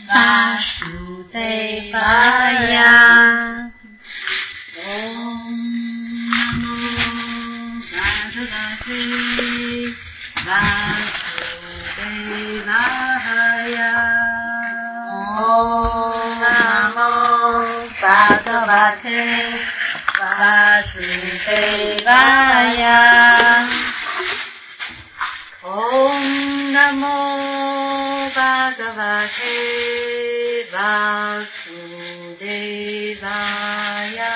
Vasudevaya. Om Namo Bhagavate Vasudevaya. Om Namo Bhagavate Vasudevaya. Om Namo Bhagavate Vasudevaya.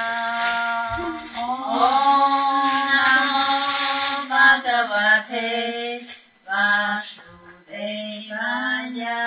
Om Namo Bhagavate Vasudevaya.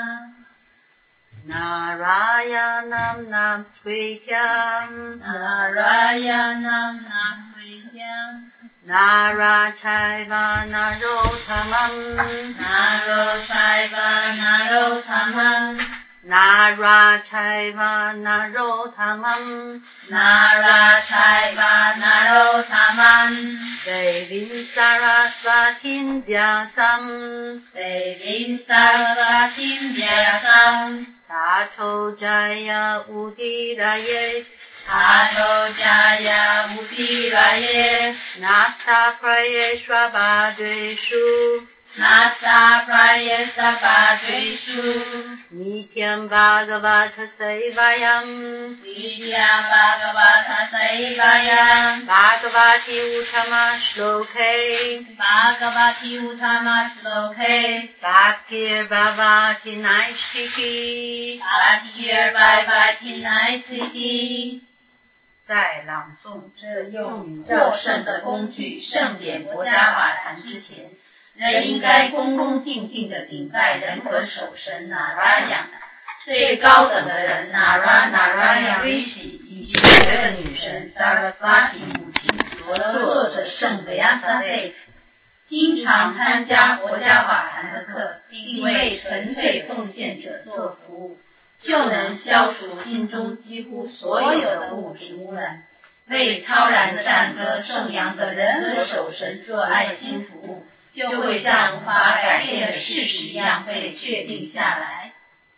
Narayanam Namsrityam Narayanam Namsrityam Narachaiva Narottamam Narachaiva Narottamam Narachaiva Narottamam Narachaiva Narottamam Devim Sarasvatim Vyasam Devim Sarasvatim Vyasam Tato Jaya Udirayet Tato Jaya Udirayet Nasta Prayeshva Bhadreshu Nasta Prayeshva Bhadreshu Nityam Bhagavata Sevayam Nityam Bhagavata Sevayam Bhagavati Uttama Shloke Bhagavati Uttama Shloke Bhaktir Bhavati Naistiki Bhaktir Bhavati Naistiki。在朗诵这用语较胜的工具圣典博伽瓦坛之前，人应该恭恭敬敬地顶拜人和守神 Narayana 最高等的人 Narayana Rishi 以及别的女神 Sarasvati 母亲和作者圣Vyasadeva。经常参加博伽瓦坛的课，并为纯粹奉献者做服务，就能消除心中几乎所有的物质污染，为超然赞歌颂扬的人和守神做爱心服务，就会像无法改变的事实一样被确定下来。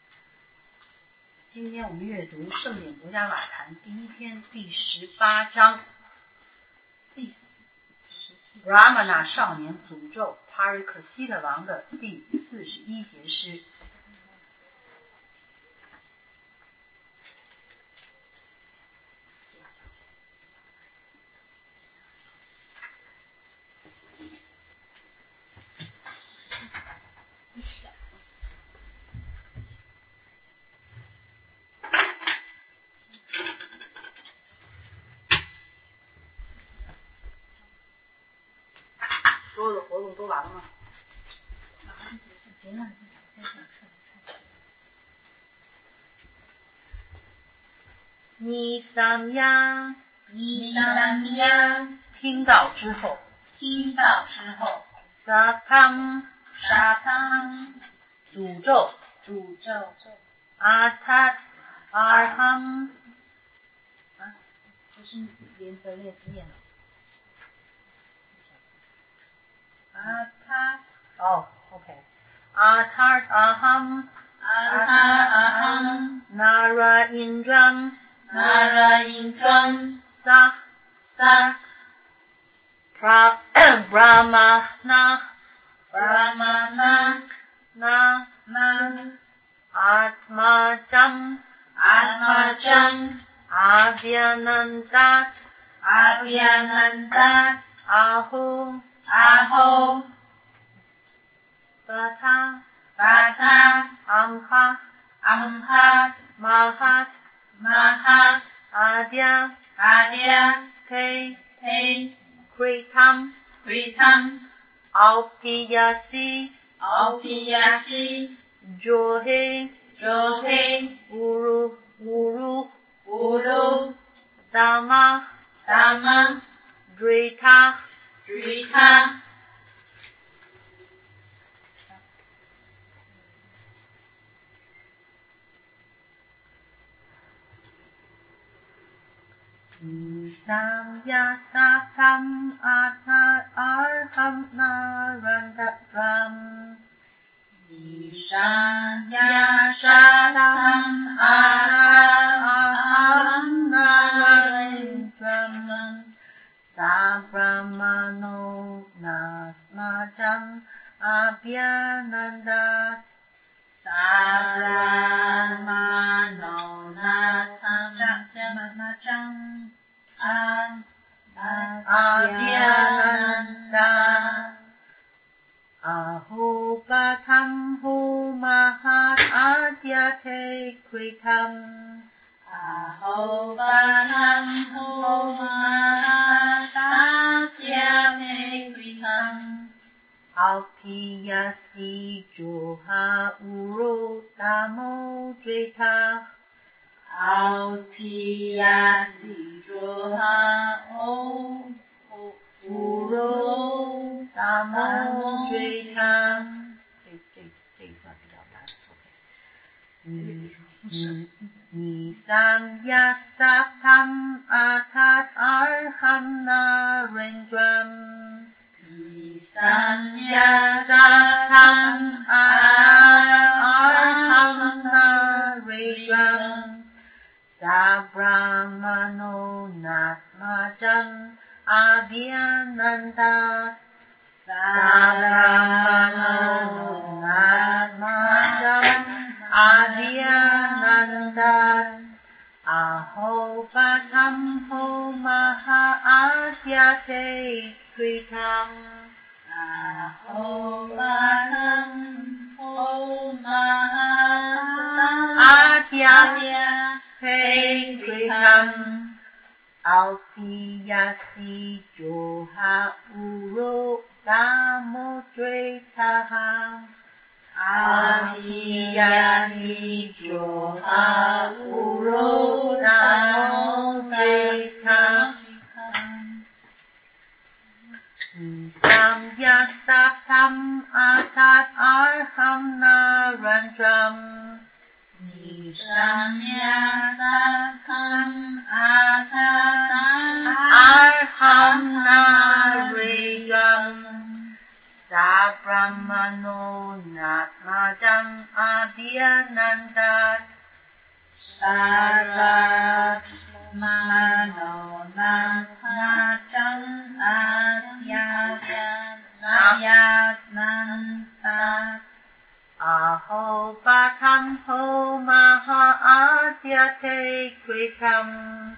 今天我们阅读圣典博伽瓦坛第一篇第18章，Brahmana 少年诅咒 Parikshita 王的第41节诗。所有的活动都完了吗？尼桑呀，听到之后，沙汤，诅咒，阿塔，阿ham，这是连着列字念的。阿塔，OK， 阿塔阿ham， Nara Indram， Sa Brahmana， Atmajam， Avyanandat， Aho， Bata， Amha， Mahat， Adya， Te， Kritam， Aupiyasi， Johe， Uru， Dama， Drita， Samyasatam Arham Narandatram Ishamyasa adyate kritam ahobatam homahasasyate kritam alpiyasi joha urotamo dreta alpiyasi joha urotamo dreta 这一段比较难 Nisamyasatam atat arham narendram Nisamyasatam atat arham narendram Sabrahmano natmajam abhyananda Sabrahmano natmajam abhyananda ahopatam homaha adyate kritam ahobatam homaha adyate kritam alpiyasi joha uro tamodretaha alpiyasi joha uro tamodretaha Samyasatam atat arham narendram Samyasatam atat arham narendram Sabrahmano natmajam abhyananda Sabrahmano natmajam abhyananda ahopatam homaha adyate kritam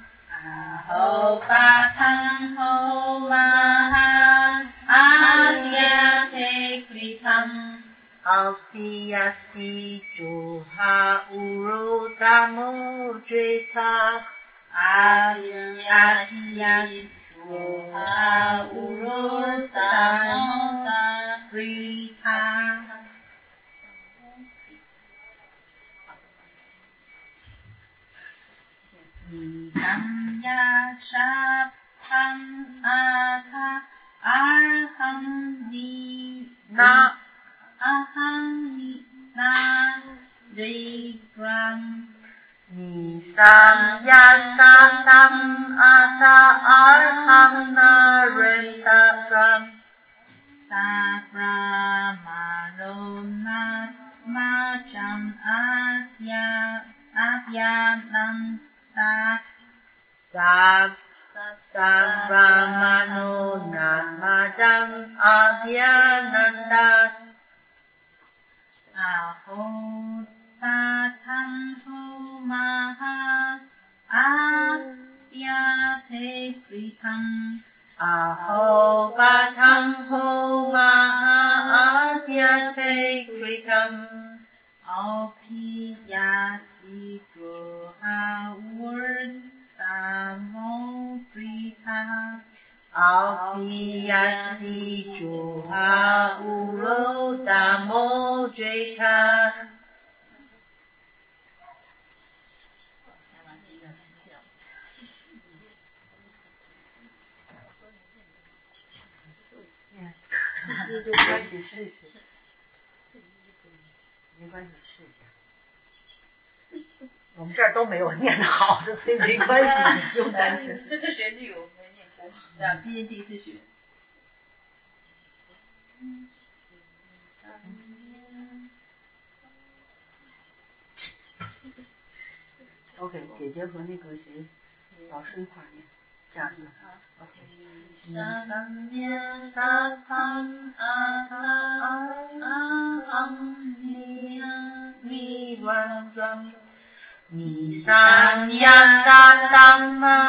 ahopatam homaha adyate kritam alpiyasi joha urotamo-dreta alpiyasi joha urotamo-dreta Samyasatam atat arham narendram Nisamyasatam atat arham narendram Sabrahmano natmajam abhyananda Sabrahmano natmajam abhyananda ahopatam homaha adyate kritam ahopatam homaha adyate kritam alpiyasi joha urotamo-dreta alpiyasi joha urotamo-dreta 就开始试试，没关系，试一下。我们这儿都没有念得好的，所以没关系，不用担心。 这个旋律我没念过，对啊，今天第一次学。 OK， 姐姐和那个谁，老师一块儿念，这样子。OK。 Samyasatam aham nirandram Nisamyasatam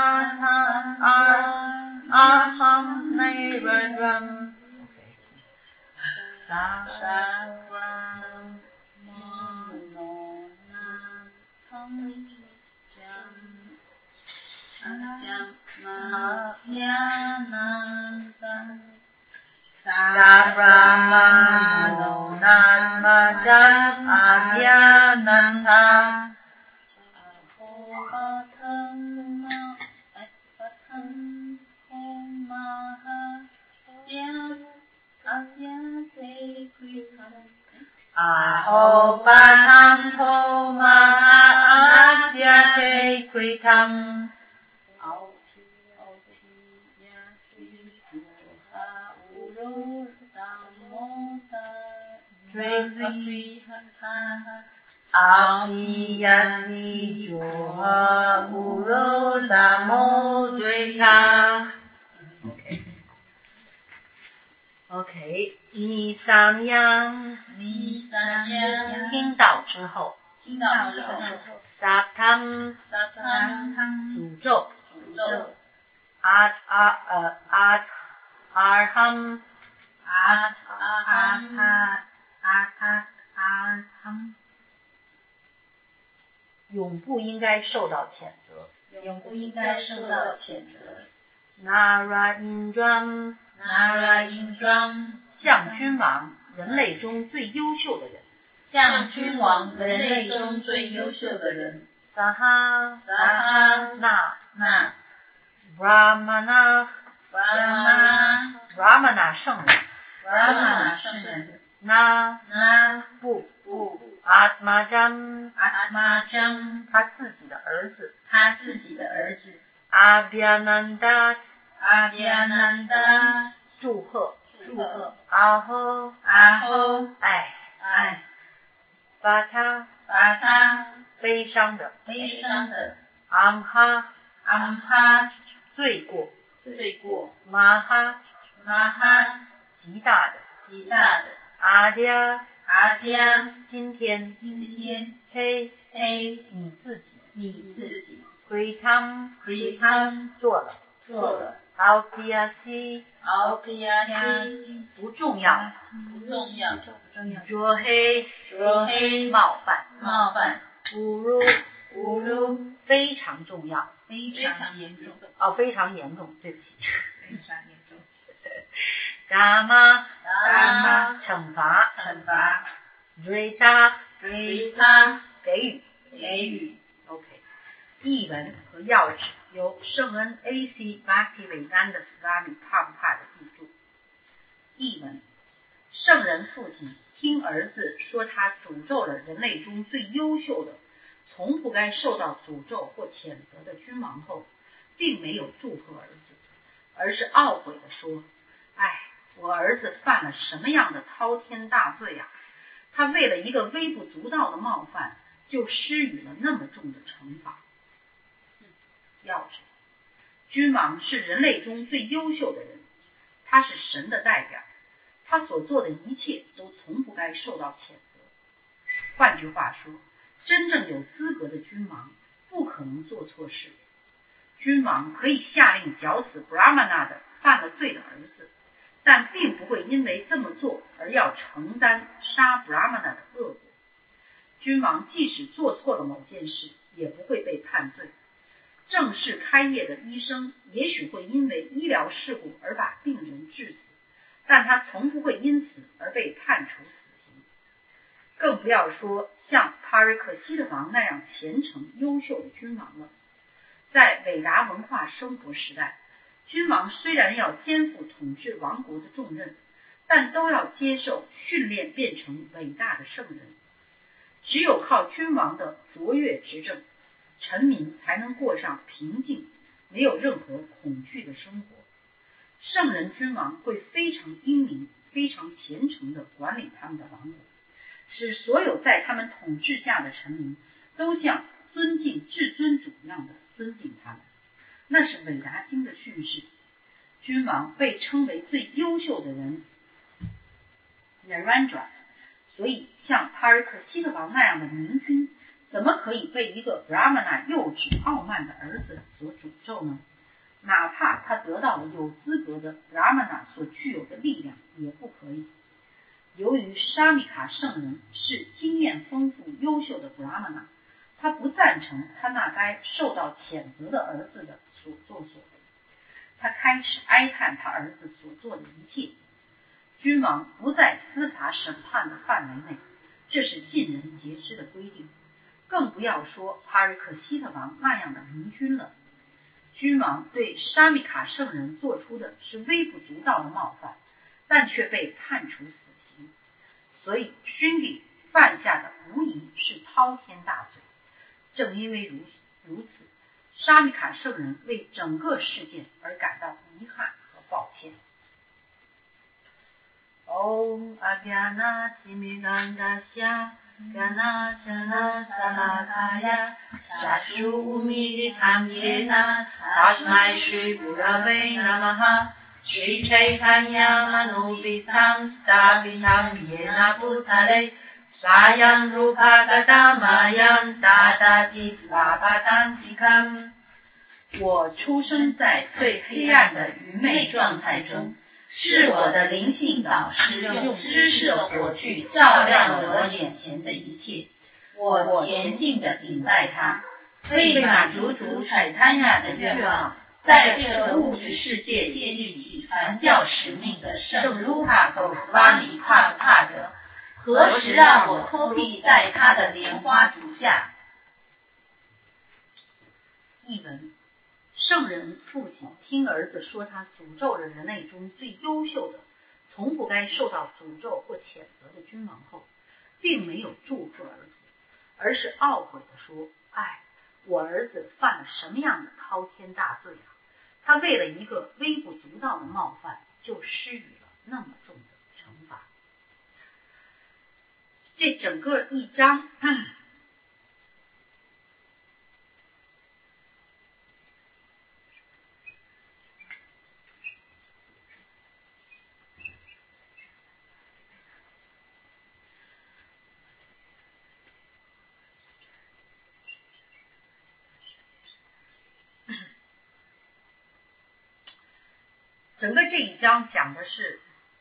aham nirandram 南他。Aho Patham Ho Maha Adyate Kritam Aviyati Joha Uro Damo Dveka OK， 尼三央，听到之后萨汤，诅咒，阿ham，永不应该受到谴责。Narayindram， 象君王，人类中最优秀的人。Saha， 那 Brahmana， 圣人。那不 Atmajam， 他自己的儿子。Abhyananda， 祝贺。Aho， 爱。Vata， 悲伤的。Amha， 罪过。Maha， 极大的。Adya， 今天。Hey， 你自己。Kritam， 做了。Aupiyasi， 不重要。Drohe， 冒犯。Uru， 非常重要。 非常严重。 非常严重，对不起。 非常严重。 Dama， 惩罚。Drita， 给予。OK， 译文和要旨由圣恩 A.C. Bhaktivedanta Swami Prabhupada 译著。译文：圣人父亲听儿子说他诅咒了人类中最优秀的、从不该受到诅咒或谴责的君王后，并没有祝贺儿子，而是懊悔地说：“我儿子犯了什么样的滔天大罪啊！他为了一个微不足道的冒犯，就施予了那么重的惩罚。”要旨：君王是人类中最优秀的人，他是神的代表，他所做的一切都从不该受到谴责。换句话说，真正有资格的君王不可能做错事。君王可以下令绞死 Brahmana 的犯了罪的儿子，但并不会因为这么做而要承担杀 Brahmana 的恶果。君王即使做错了某件事，也不会被判罪。正式开业的医生也许会因为医疗事故而把病人致死，但他从不会因此而被判处死刑。更不要说像帕尔克西的王那样虔诚优秀的君王了。在伟达文化生活时代，君王虽然要肩负统治王国的重任，但都要接受训练变成伟大的圣人。只有靠君王的卓越执政，臣民才能过上平静、没有任何恐惧的生活。圣人君王会非常英明、非常虔诚地管理他们的王国，使所有在他们统治下的臣民都像尊敬至尊主一样的尊敬他们。那是伟达经的训示。君王被称为最优秀的人 Narendra， 所以像帕尔克西的王那样的明君，怎么可以被一个 Brahmana 幼稚傲慢的儿子所诅咒呢？哪怕他得到了有资格的 Brahmana 所具有的力量，也不可以。由于沙弥卡圣人是经验丰富优秀的 Brahmana， 他不赞成他那该受到谴责的儿子的所作所为，他开始哀叹他儿子所做的一切。君王不在司法审判的范围内，这是尽人皆知的规定。 更不要说帕尔克西特王那样的明君了。君王对沙弥卡圣人做出的是微不足道的冒犯，但却被判处死刑，所以勋帝犯下的无疑是滔天大罪。正因为如此，沙弥卡圣人为整个事件而感到遗憾和抱歉。Om Ajnana Timidandasya Ganachana Salakaya Chashu Umilitam Yena Tasmai Shri Gurave Namaha Shri Chaitanya Manubhitam Sthapitam Yena Bhutale Swayam Rupa Gadamayam Dadati Svapadantikam。我出生在最黑暗的愚昧状态中，是我的灵性导师用知识的火炬照亮了我眼前的一切。我虔敬地顶拜他，为满足主彩贪雅的愿望，在这个物质世界建立起传教使命的圣卢卡狗斯瓦米帕帕德，何时让我托庇在他的莲花足下？译文：圣人父亲听儿子说他诅咒了人类中最优秀的、从不该受到诅咒或谴责的君王后，并没有祝福儿子，而是懊悔地说：哎，我儿子犯了什么样的滔天大罪啊！他为了一个微不足道的冒犯，就施予了那么重的惩罚。这整个一章整个这一章讲的是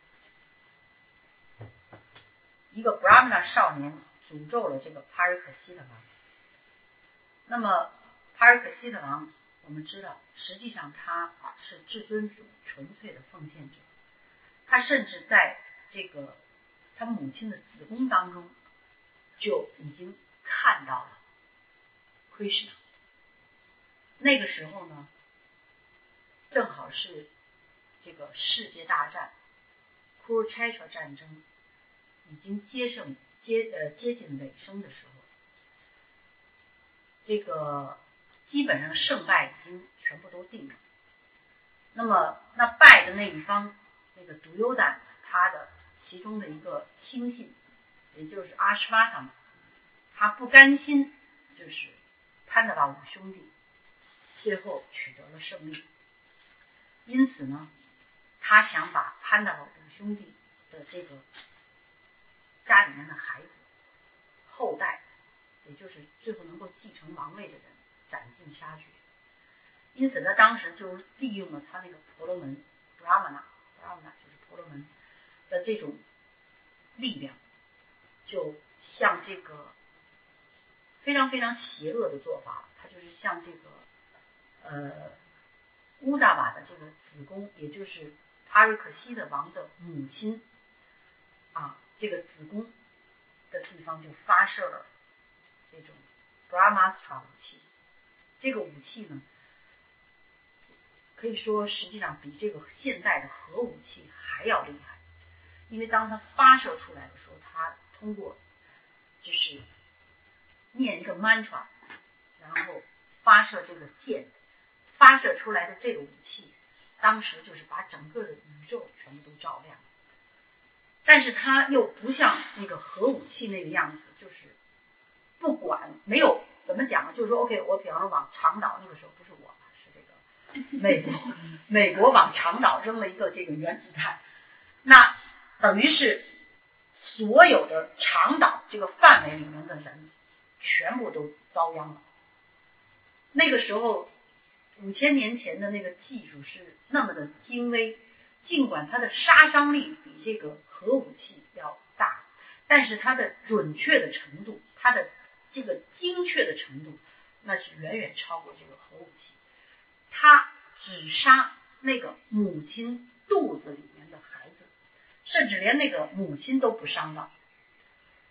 一个 Brahmana 少年诅咒了这个帕尔克西特王。那么帕尔克西特王，我们知道实际上他是至尊主纯粹的奉献者，他甚至在这个他母亲的子宫当中就已经看到了 Krishna。 那个时候呢，正好是这个世界大战 Kurukshetra 战争已经接近尾声的时候，这个基本上胜败已经全部都定了。那么那败的那一方，那个独优胆，他的其中的一个亲信，也就是阿什瓦塔，他不甘心，就是潘达瓦五兄弟最后取得了胜利，因此呢，他想把潘达瓦五兄弟的这个家里面的孩子后代，也就是最后能够继承王位的人斩尽杀绝。因此他当时就利用了他那个婆罗门 Brahmana 就是婆罗门的这种力量，就像这个非常非常邪恶的做法，他就是像这个乌达瓦的这个子宫，也就是帕尔克西的王的母亲这个子宫的地方就发射了这种 Brahmastra 武器。这个武器呢，可以说实际上比这个现代的核武器还要厉害，因为当它发射出来的时候，它通过就是念一个 mantra， 然后发射这个箭，发射出来的这个武器，当时就是把整个的宇宙全部都照亮。但是它又不像那个核武器那个样子，就是不管没有怎么讲，就是说 OK， 我比方说往长岛，那个时候不是我，是这个美国往长岛扔了一个这个原子弹，那等于是所有的长岛这个范围里面的人全部都遭殃了。那个时候5000年前的那个技术是那么的精微，尽管它的杀伤力比这个核武器要大，但是它的准确的程度，它的这个精确的程度，那是远远超过这个核武器。它只杀那个母亲肚子里面的孩子，甚至连那个母亲都不伤到。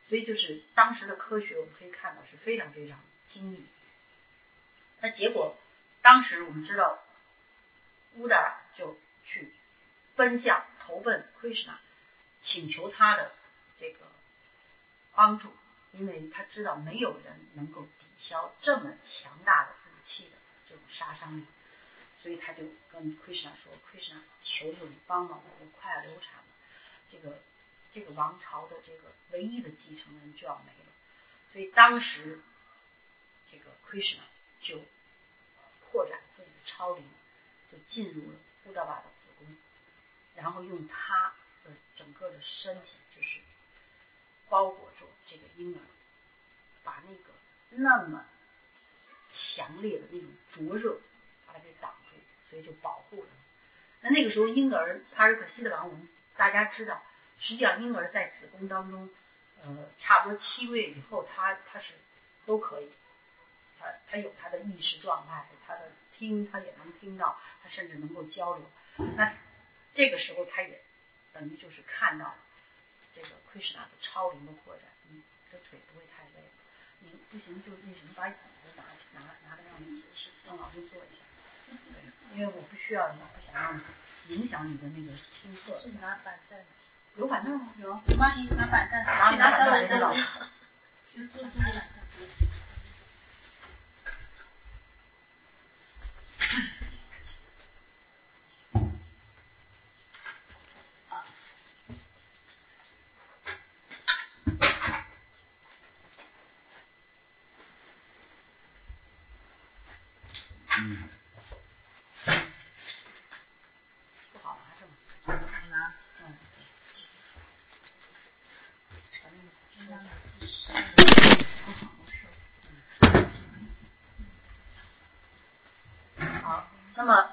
所以就是当时的科学我们可以看到是非常非常精密。那结果当时我们知道乌达就去投奔 Krishna， 请求他的这个帮助，因为他知道没有人能够抵消这么强大的武器的这种杀伤力，所以他就跟 Krishna 说 Krishna 求求你帮帮我快要流产了，这个王朝的这个唯一的继承人就要没了。所以当时这个 Krishna 就扩展自己的超灵，就进入了乌达瓦的子宫，然后用他的整个的身体就是包裹住这个婴儿，把那个那么强烈的那种灼热把它给挡住，所以就保护了。那个时候婴儿帕尔可西的王，我们大家知道，实际上婴儿在子宫当中差不多7个月以后他是都可以，他有他的意识状态，他的听他也能听到，他甚至能够交流。那这个时候他也等于就是看到了这个 Krishna 的超灵的扩展，你的腿不会太累了，你不行就那什么把椅子拿着让你让老师坐一下，对，因为我不需要，不想让影响你的那个听课。 是拿板凳？ 有板凳吗？ 有，我帮你拿板凳， 拿板凳给老师。不好拿是吗？ 我拿。 好，那么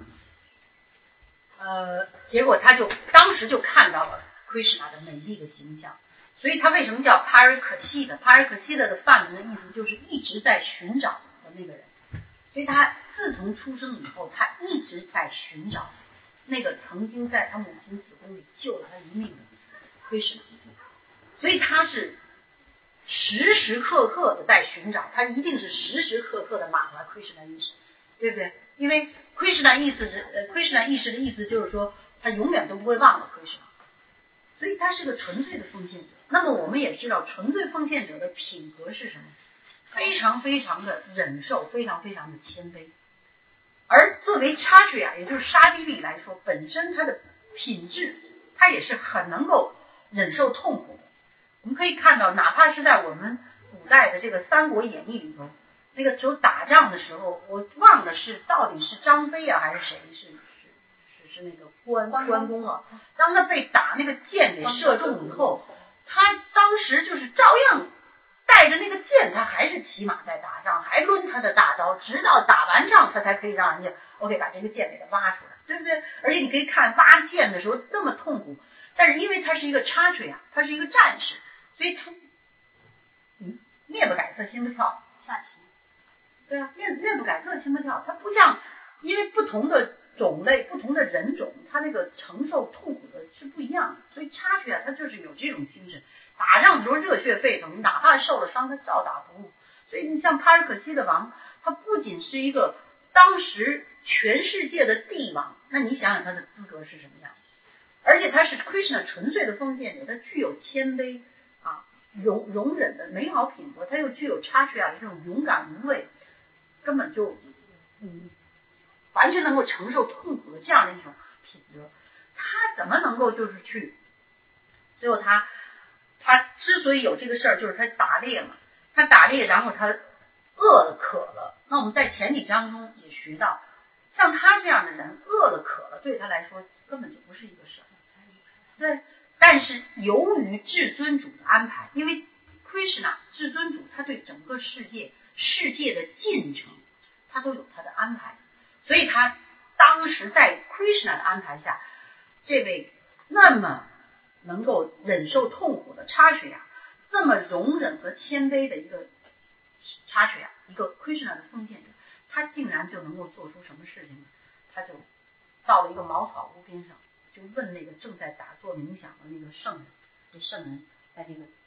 结果他就当时就看到了 Krishna 的美丽的形象，所以他为什么叫帕尔可西的？帕尔可西的梵文的意思就是一直在寻找的那个人，所以他自从出生以后，他一直在寻找那个曾经在他母亲子宫里救了他一命的 Krishna， 所以他是时时刻刻的在寻找，他一定是时时刻刻的满了 Krishna 意识，对不对？因为 Krishna 意识的意思就是说他永远都不会忘了 Krishna， 所以他是个纯粹的奉献者。那么我们也知道纯粹奉献者的品格是什么？非常非常的忍受，非常非常的谦卑。而作为Kshatriya，也就是刹帝利来说，本身他的品质他也是很能够忍受痛苦的。我们可以看到，哪怕是在我们古代的这个《三国演义》里头，那个时候打仗的时候，我忘了是到底是张飞啊还是谁，是那个关公啊，当他被打那个箭给射中以后，他当时就是照样带着那个箭，他还是骑马在打仗，还抡他的大刀，直到打完仗他才可以让人家 OK 把这个箭给他挖出来，对不对？而且你可以看挖箭的时候那么痛苦，但是因为他是一个Kshatriya，他是一个战士，所以他面不改色心不跳， 下棋。 对啊，面不改色心不跳，他不像，因为不同的种类不同的人种，他那个承受痛苦的是不一样的，所以Kshatriya他就是有这种精神，打仗的时候热血沸腾，哪怕受了伤他照打不误。所以你像帕尔可西的王，他不仅是一个当时全世界的帝王，那你想想他的资格是什么样，而且他是 Krishna 纯粹的奉献者，他具有谦卑啊容忍的美好品格，他又具有Kshatriya的这种勇敢无畏，根本就完全能够承受痛苦的这样的一种品德，他怎么能够就是去最后他之所以有这个事儿，就是他打猎嘛，他打猎然后他饿了渴了，那我们在前几章中也学到，像他这样的人饿了渴了对他来说根本就不是一个事儿，对。但是由于至尊主的安排，因为 Krishna 至尊主他对整个世界的进程他都有他的安排，所以他当时在 Krishna 的安排下，这位那么能够忍受痛苦的Kshatriya，这么容忍和谦卑的一个Kshatriya，一个 Krishna 的奉献者，他竟然就能够做出什么事情呢？他就到了一个茅草屋边上，就问那个正在打坐冥想的那个圣人，这圣人在这个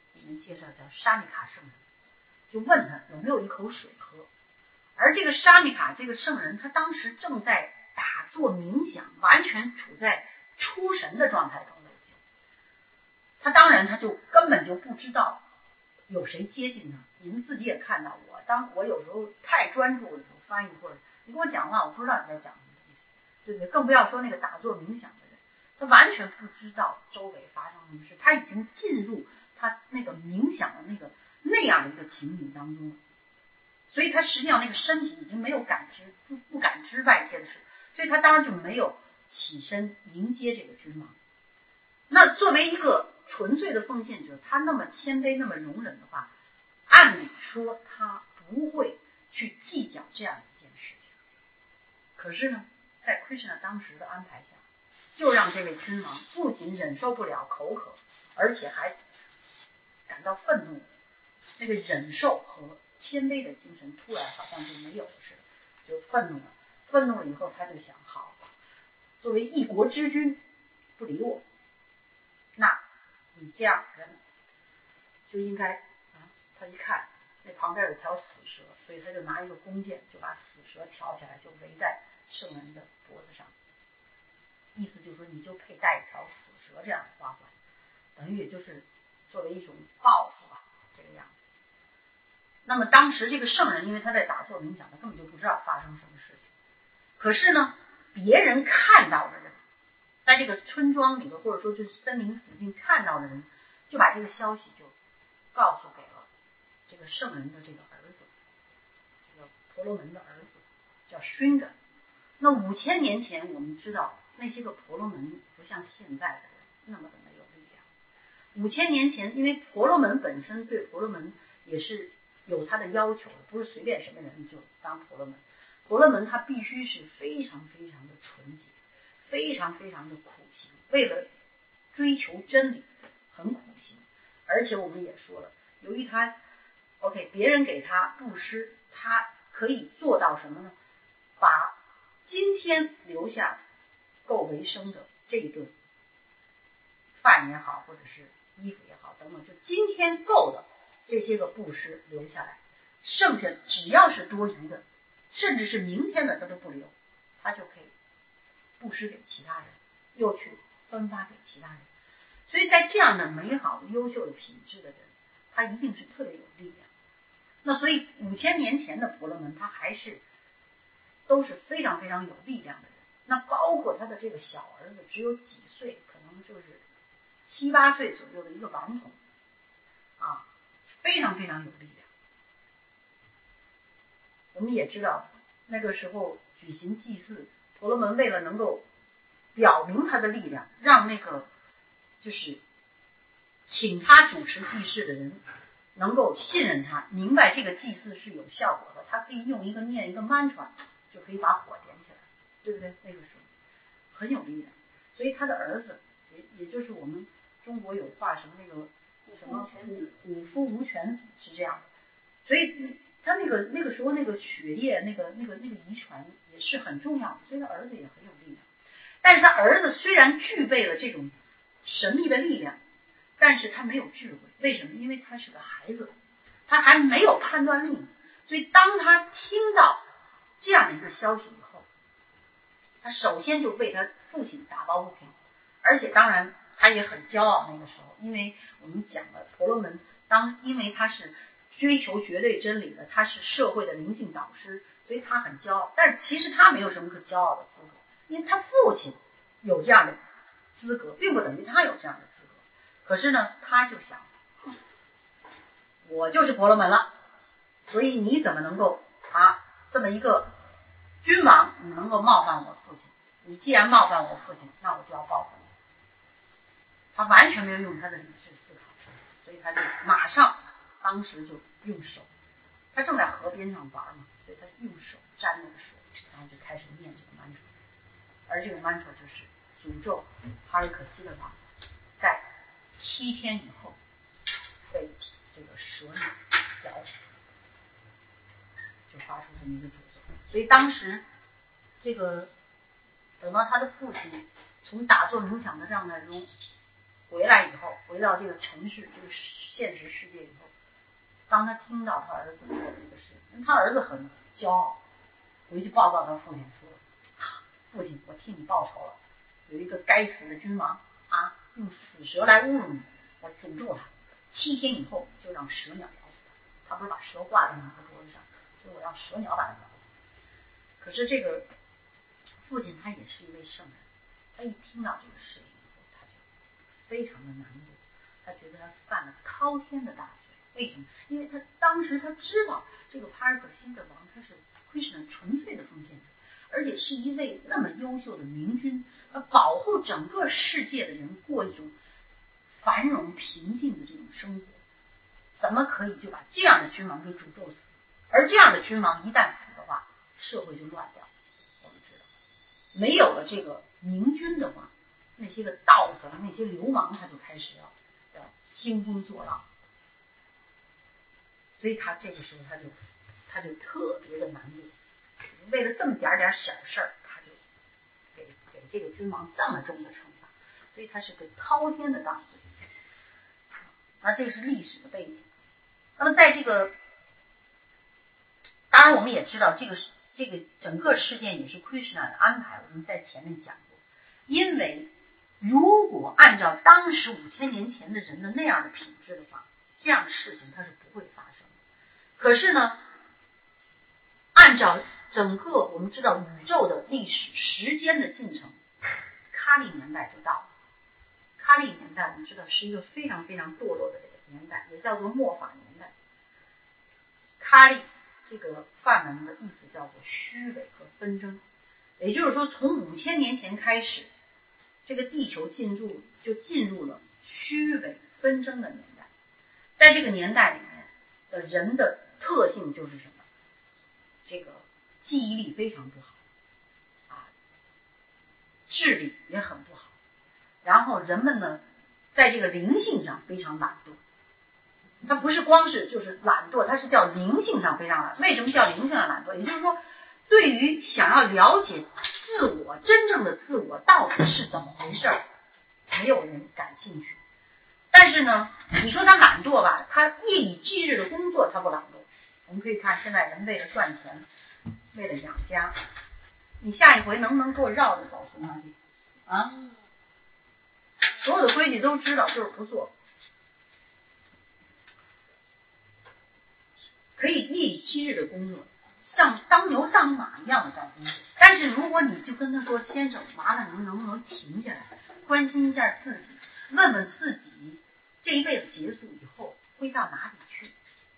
里面介绍叫沙弥卡圣人，就问他有没有一口水喝。而这个沙弥卡这个圣人，他当时正在打坐冥想，完全处在出神的状态中的。他当然他就根本就不知道有谁接近他。你们自己也看到我，当我有时候太专注的时候翻译，或者你跟我讲话，我不知道你在讲什么东西，对不对？更不要说那个打坐冥想的人，他完全不知道周围发生什么事，他已经进入他那个冥想的那样的一个情景当中了。所以他实际上那个身体已经没有感知，不感知外界的事，所以他当然就没有起身迎接这个君王。那作为一个纯粹的奉献者，他那么谦卑那么容忍的话，按理说他不会去计较这样一件事情。可是呢，在 Krishna 当时的安排下，就让这位君王不仅忍受不了口渴，而且还感到愤怒。那个忍受和谦卑的精神突然好像就没有了似的，就愤怒了。愤怒了以后，他就想：好，作为一国之君不理我，那你这样人就应该他一看那旁边有条死蛇，所以他就拿一个弓箭，就把死蛇挑起来，就围在圣人的脖子上。意思就是说，你就配带一条死蛇这样的花环，等于也就是作为一种报复吧，这个样子。那么当时这个圣人，因为他在打坐冥想，他根本就不知道发生什么事情。可是呢，别人看到的人，在这个村庄里头，或者说就是森林附近看到的人，就把这个消息就告诉给了这个圣人的这个儿子，这个婆罗门的儿子叫熏着。那5000年前，我们知道那些个婆罗门不像现在的人那么的没有力量。5000年前，因为婆罗门本身对婆罗门也是有他的要求的，不是随便什么人就当婆罗门。婆罗门他必须是非常非常的纯洁，非常非常的苦行，为了追求真理很苦行。而且我们也说了，由于他 别人给他布施，他可以做到什么呢？把今天留下够为生的这一顿饭也好，或者是衣服也好等等，就今天够的这些个布施留下来，剩下只要是多余的，甚至是明天的他都不留，他就可以布施给其他人，又去分发给其他人。所以在这样的美好的优秀的品质的人，他一定是特别有力量。那所以5000年前的婆罗门，他还是都是非常非常有力量的人。那包括他的这个小儿子只有几岁，可能就是7、8岁左右的一个王童非常非常有力量。我们也知道那个时候举行祭祀，婆罗门为了能够表明他的力量，让那个就是请他主持祭祀的人能够信任他，明白这个祭祀是有效果的，他可以用念一个 mantra 就可以把火点起来，对不对？那个时候很有力量。所以他的儿子也就是我们中国有话什么那个什么虎父无犬子是这样的。所以他那个时候那个血液那个遗传也是很重要的，所以他儿子也很有力量。但是他儿子虽然具备了这种神秘的力量，但是他没有智慧。为什么？因为他是个孩子，他还没有判断力。所以当他听到这样的一个消息以后，他首先就为他父亲打抱不平，而且当然他也很骄傲。那个时候因为我们讲了婆罗门因为他是追求绝对真理的，他是社会的灵性导师，所以他很骄傲。但其实他没有什么可骄傲的资格，因为他父亲有这样的资格，并不等于他有这样的资格。可是呢，他就想，我就是婆罗门了，所以你怎么能够这么一个君王，你能够冒犯我父亲？你既然冒犯我父亲，那我就要报复你。他完全没有用他的理智思考，所以他就马上当时就用手，他正在河边上玩嘛，所以他就用手沾那个水，然后就开始念这个 mantra。而这个 mantra 就是诅咒哈瑞克斯的王在7天以后被这个蛇咬死，就发出这么一个诅咒。所以当时等到他的父亲从打坐冥想的状态中回来以后，回到这个尘世，这个现实世界以后，当他听到他儿子做的这个事，因为他儿子很骄傲，回去报告他父亲说：“父亲，我替你报仇了，有一个该死的君王啊，用死蛇来侮辱你，我诅咒他，7天以后就让蛇鸟咬死他。他不是把蛇挂在那个脖子上，所以我让蛇鸟把他咬死。可是这个父亲他也是一位圣人，他一听到这个事情以后，他就非常的难过，他觉得他犯了滔天的大罪。为什么？因为他当时他知道这个帕尔可西的王他是Krishna纯粹的奉献者，而且是一位那么优秀的明君，保护整个世界的人过一种繁荣平静的这种生活，怎么可以就把这样的君王给诅咒死？而这样的君王一旦死的话，社会就乱掉。我们知道，没有了这个明君的话，那些个盗贼、那些流氓，他就开始要兴风作浪。所以他这个时候他就特别的难过，为了这么点小事儿，他就给这个君王这么重的惩罚，所以他是个滔天的大罪。而这是历史的背景。那么在这个，当然我们也知道这个整个事件也是Krishna的安排，我们在前面讲过。因为如果按照当时5000年前的人的那样的品质的话，这样的事情它是不会发生的。可是呢，按照整个我们知道宇宙的历史时间的进程，喀利年代就到了。喀利年代我们知道是一个非常非常堕落的年代，也叫做末法年代。喀利这个梵文的意思叫做虚伪和纷争，也就是说从5000年前开始，这个地球进入了虚伪纷争的年代。在这个年代里面的人的特性就是什么？这个记忆力非常不好啊，智力也很不好，然后人们呢在这个灵性上非常懒惰。它不是光是就是懒惰，它是叫灵性上非常懒惰。为什么叫灵性上懒惰？也就是说，对于想要了解自我真正的自我到底是怎么回事，没有人感兴趣。但是呢，你说他懒惰吧，他夜以继日的工作他不懒惰。我们可以看现在人为了赚钱，为了养家，你下一回能不能给我绕着走去哪里啊？所有的规矩都知道，就是不做。可以夜以继日的工作，像当牛当马一样的在工作。但是如果你就跟他说，先生，麻烦您能不能停下来，关心一下自己，问问自己这一辈子结束以后会到哪里去，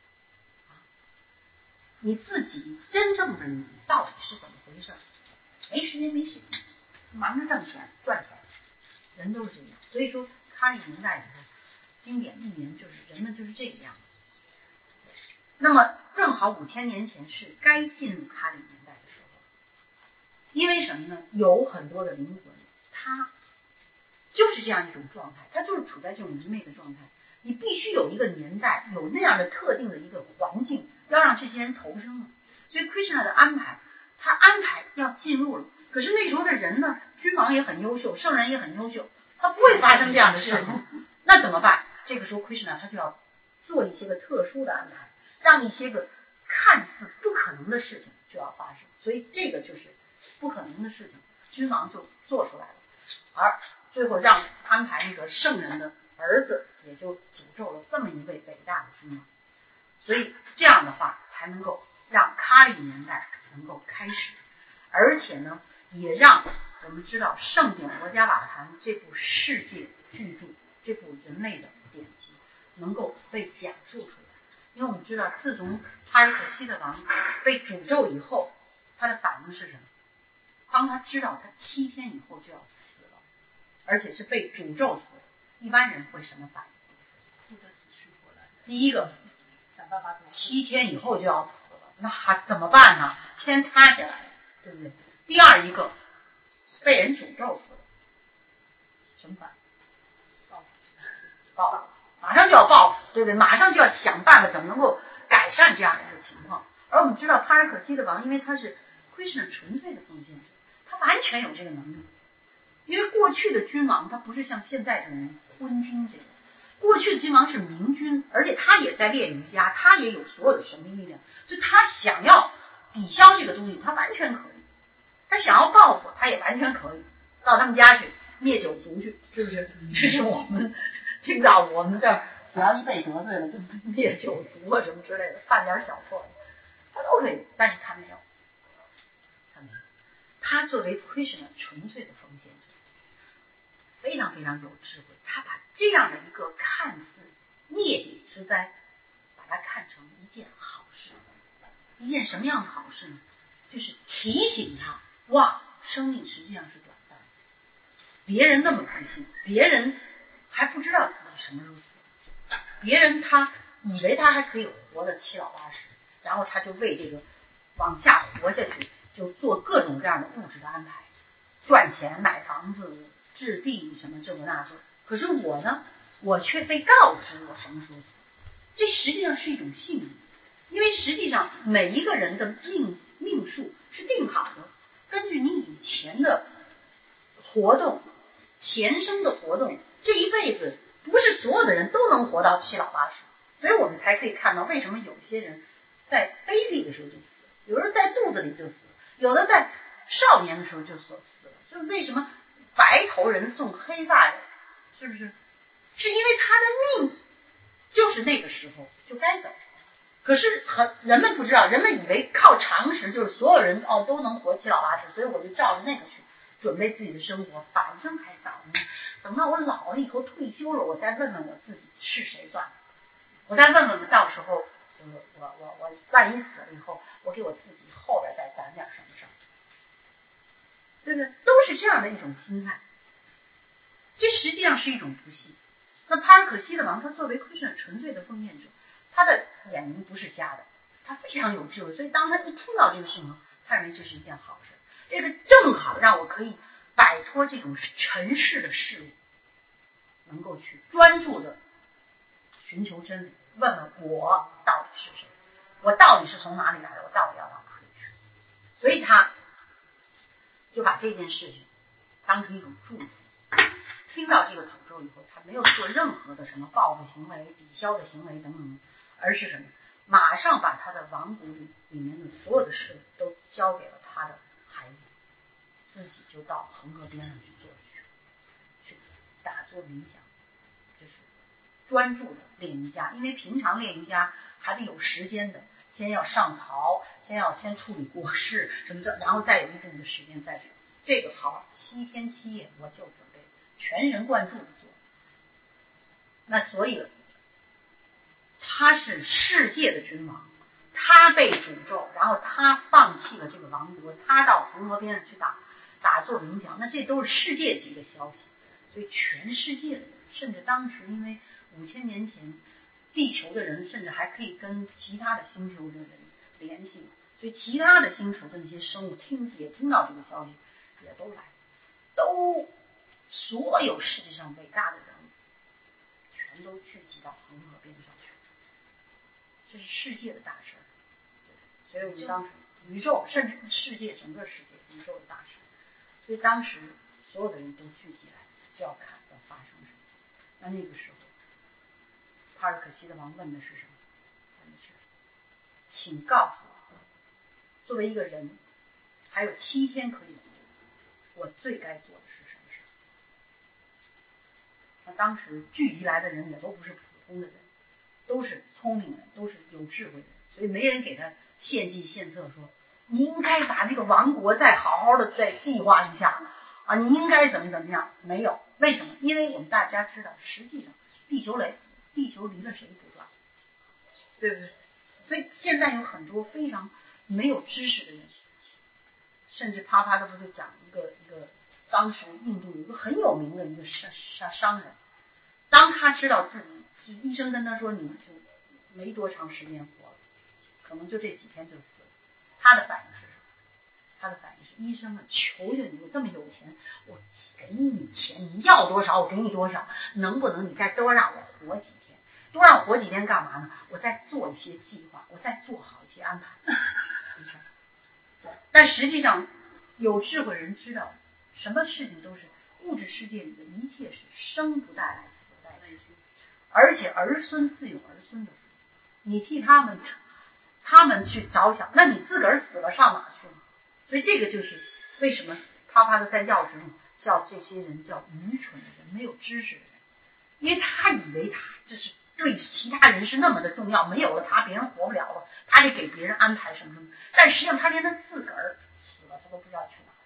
你自己真正的你到底是怎么回事？没时间没时间，忙着挣钱赚钱，人都是这样。所以说喀利年代里头经典预言就是人们就是这个样子。那么正好5000年前是该进入喀利年代的时候，因为什么呢？有很多的灵魂，它就是这样一种状态，它就是处在这种愚昧的状态。你必须有一个年代，有那样的特定的一个环境，要让这些人投生了。所以 Krishna 的安排，他安排要进入了。可是那时候的人呢，君王也很优秀，圣人也很优秀，他不会发生这样的事情。那怎么办？这个时候 Krishna 他就要做一些个特殊的安排，让一些个看似不可能的事情就要发生。所以这个就是不可能的事情，君王就做出来了，而最后让安排那个圣人的儿子也就诅咒了这么一位伟大的君王。所以这样的话才能够让喀利年代能够开始，而且呢也让我们知道圣典摩迦瓦坛这部世界巨著，这部人类的典籍能够被讲述出来。因为我们知道自从哈尔可西的王被诅咒以后，他的反应是什么？当他知道他7天以后就要死了，而且是被诅咒死了，一般人会什么反应？第一个7天以后就要死了，那还怎么办呢？天塌下来了，对不对？第二一个被人诅咒死了，什么办？报马上就要报，对不对？马上就要想办法怎么能够改善这样的一个情况。而我们知道帕尔可西的王，因为他是Krishna纯粹的奉献者，他完全有这个能力。因为过去的君王他不是像现在这种人昏君这个。过去的君王是明君，而且他也在练瑜伽，他也有所有的神秘力量，所以他想要抵消这个东西，他完全可以。他想要报复，他也完全可以到他们家去灭九族去，是不是？这是我们听到我们这儿只要一被得罪了，就灭九族啊什么之类的，犯点小错，他都可以。但是他没有，他作为 Krishna 纯粹的奉献者，非常非常有智慧。他把这样的一个看似灭顶之灾，把它看成一件好事。一件什么样的好事呢？就是提醒他，哇，生命实际上是短暂的。别人那么不幸，别人还不知道自己什么时候死，别人他以为他还可以活得七老八十，然后他就为这个往下活下去，就做各种各样的物质的安排，赚钱买房子置地什么这个那个。可是我呢，我却被告知我什么时候死，这实际上是一种幸运。因为实际上每一个人的命数是定好的，根据你以前的活动，前生的活动，这一辈子不是所有的人都能活到七老八十，所以我们才可以看到为什么有些人在 baby 的时候就死了，有人在肚子里就死了，有的在少年的时候就死了。就是为什么白头人送黑发人，是不是？是因为他的命就是那个时候就该走。可是人们不知道，人们以为靠常识就是所有人都能活七老八十，所以我就照着那个去准备自己的生活，反正还早呢。等到我老了以后退休了，我再问问我自己是谁算了，我再问问到时候我万一死了以后，我给我自己后边再攒点什么事儿，对不对？都是这样的一种心态，这实际上是一种不幸。那帕尔可西的王，他作为Krishna纯粹的奉献者，他的眼睛不是瞎的，他非常有智慧，所以当他一听到这个事情，他认为这是一件好事，这个正好让我可以摆脱这种尘世的事物，能够去专注的寻求真理，问问我到底是谁，我到底是从哪里来的，我到底要到哪里去。所以他就把这件事情当成一种祝福。听到这个诅咒以后，他没有做任何的什么报复行为、抵消的行为等等，而是什么？马上把他的王国里面的所有的事都交给了他的孩子，自己就到恒河边上去坐去打坐冥想，就是专注的练瑜伽。因为平常练瑜伽还得有时间的，先要上槽，先处理国事什么的，然后再有一定的时间再去。这个好，7天7夜我就准备全神贯注的做。那所以他是世界的君王，他被诅咒，然后他放弃了这个王国，他到恒河边上去打坐冥想，那这都是世界级的消息。所以全世界的人，甚至当时因为5000年前地球的人甚至还可以跟其他的星球的人联系，所以其他的星球的那些生物也听到这个消息，也都来，所有世界上伟大的人物全都聚集到恒河边上去，这是世界的大事。所以我们当时宇宙甚至世界整个世界宇宙的大事，所以当时所有的人都聚集来，就要看要发生什么。那个时候帕尔可西的王问的是什么？问的是请告诉我，作为一个人还有7天可以活，我最该做的是什么事？那当时聚集来的人也都不是普通的人，都是聪明人，都是有智慧的人，所以没人给他献计献策说你应该把这个王国再好好的再计划一下啊，你应该怎么样？没有。为什么？因为我们大家知道，实际上地球离了谁不转，对不对？所以现在有很多非常没有知识的人，甚至啪啪的不就讲一个当时印度有一个很有名的一个商人，当他知道自己医生跟他说你就没多长时间活了，可能就这几天就死了，他的反应是什么？他的反应是医生啊，求求你，我这么有钱，我给你钱，你要多少我给你多少，能不能你再多让我活几天？多让我活几天干嘛呢？我再做一些计划，我再做好一些安排。但实际上有智慧人知道，什么事情都是物质世界里的一切是生不带来死， 而且儿孙自有儿孙的福，你替他们去着想，那你自个儿死了上哪去呢？所以这个就是为什么啪啪的在要职中叫这些人叫愚蠢的人，没有知识的人，因为他以为他这是对其他人是那么的重要，没有了他别人活不了了，他得给别人安排什么什么，但实际上他连他自个儿死了他都不知道去哪。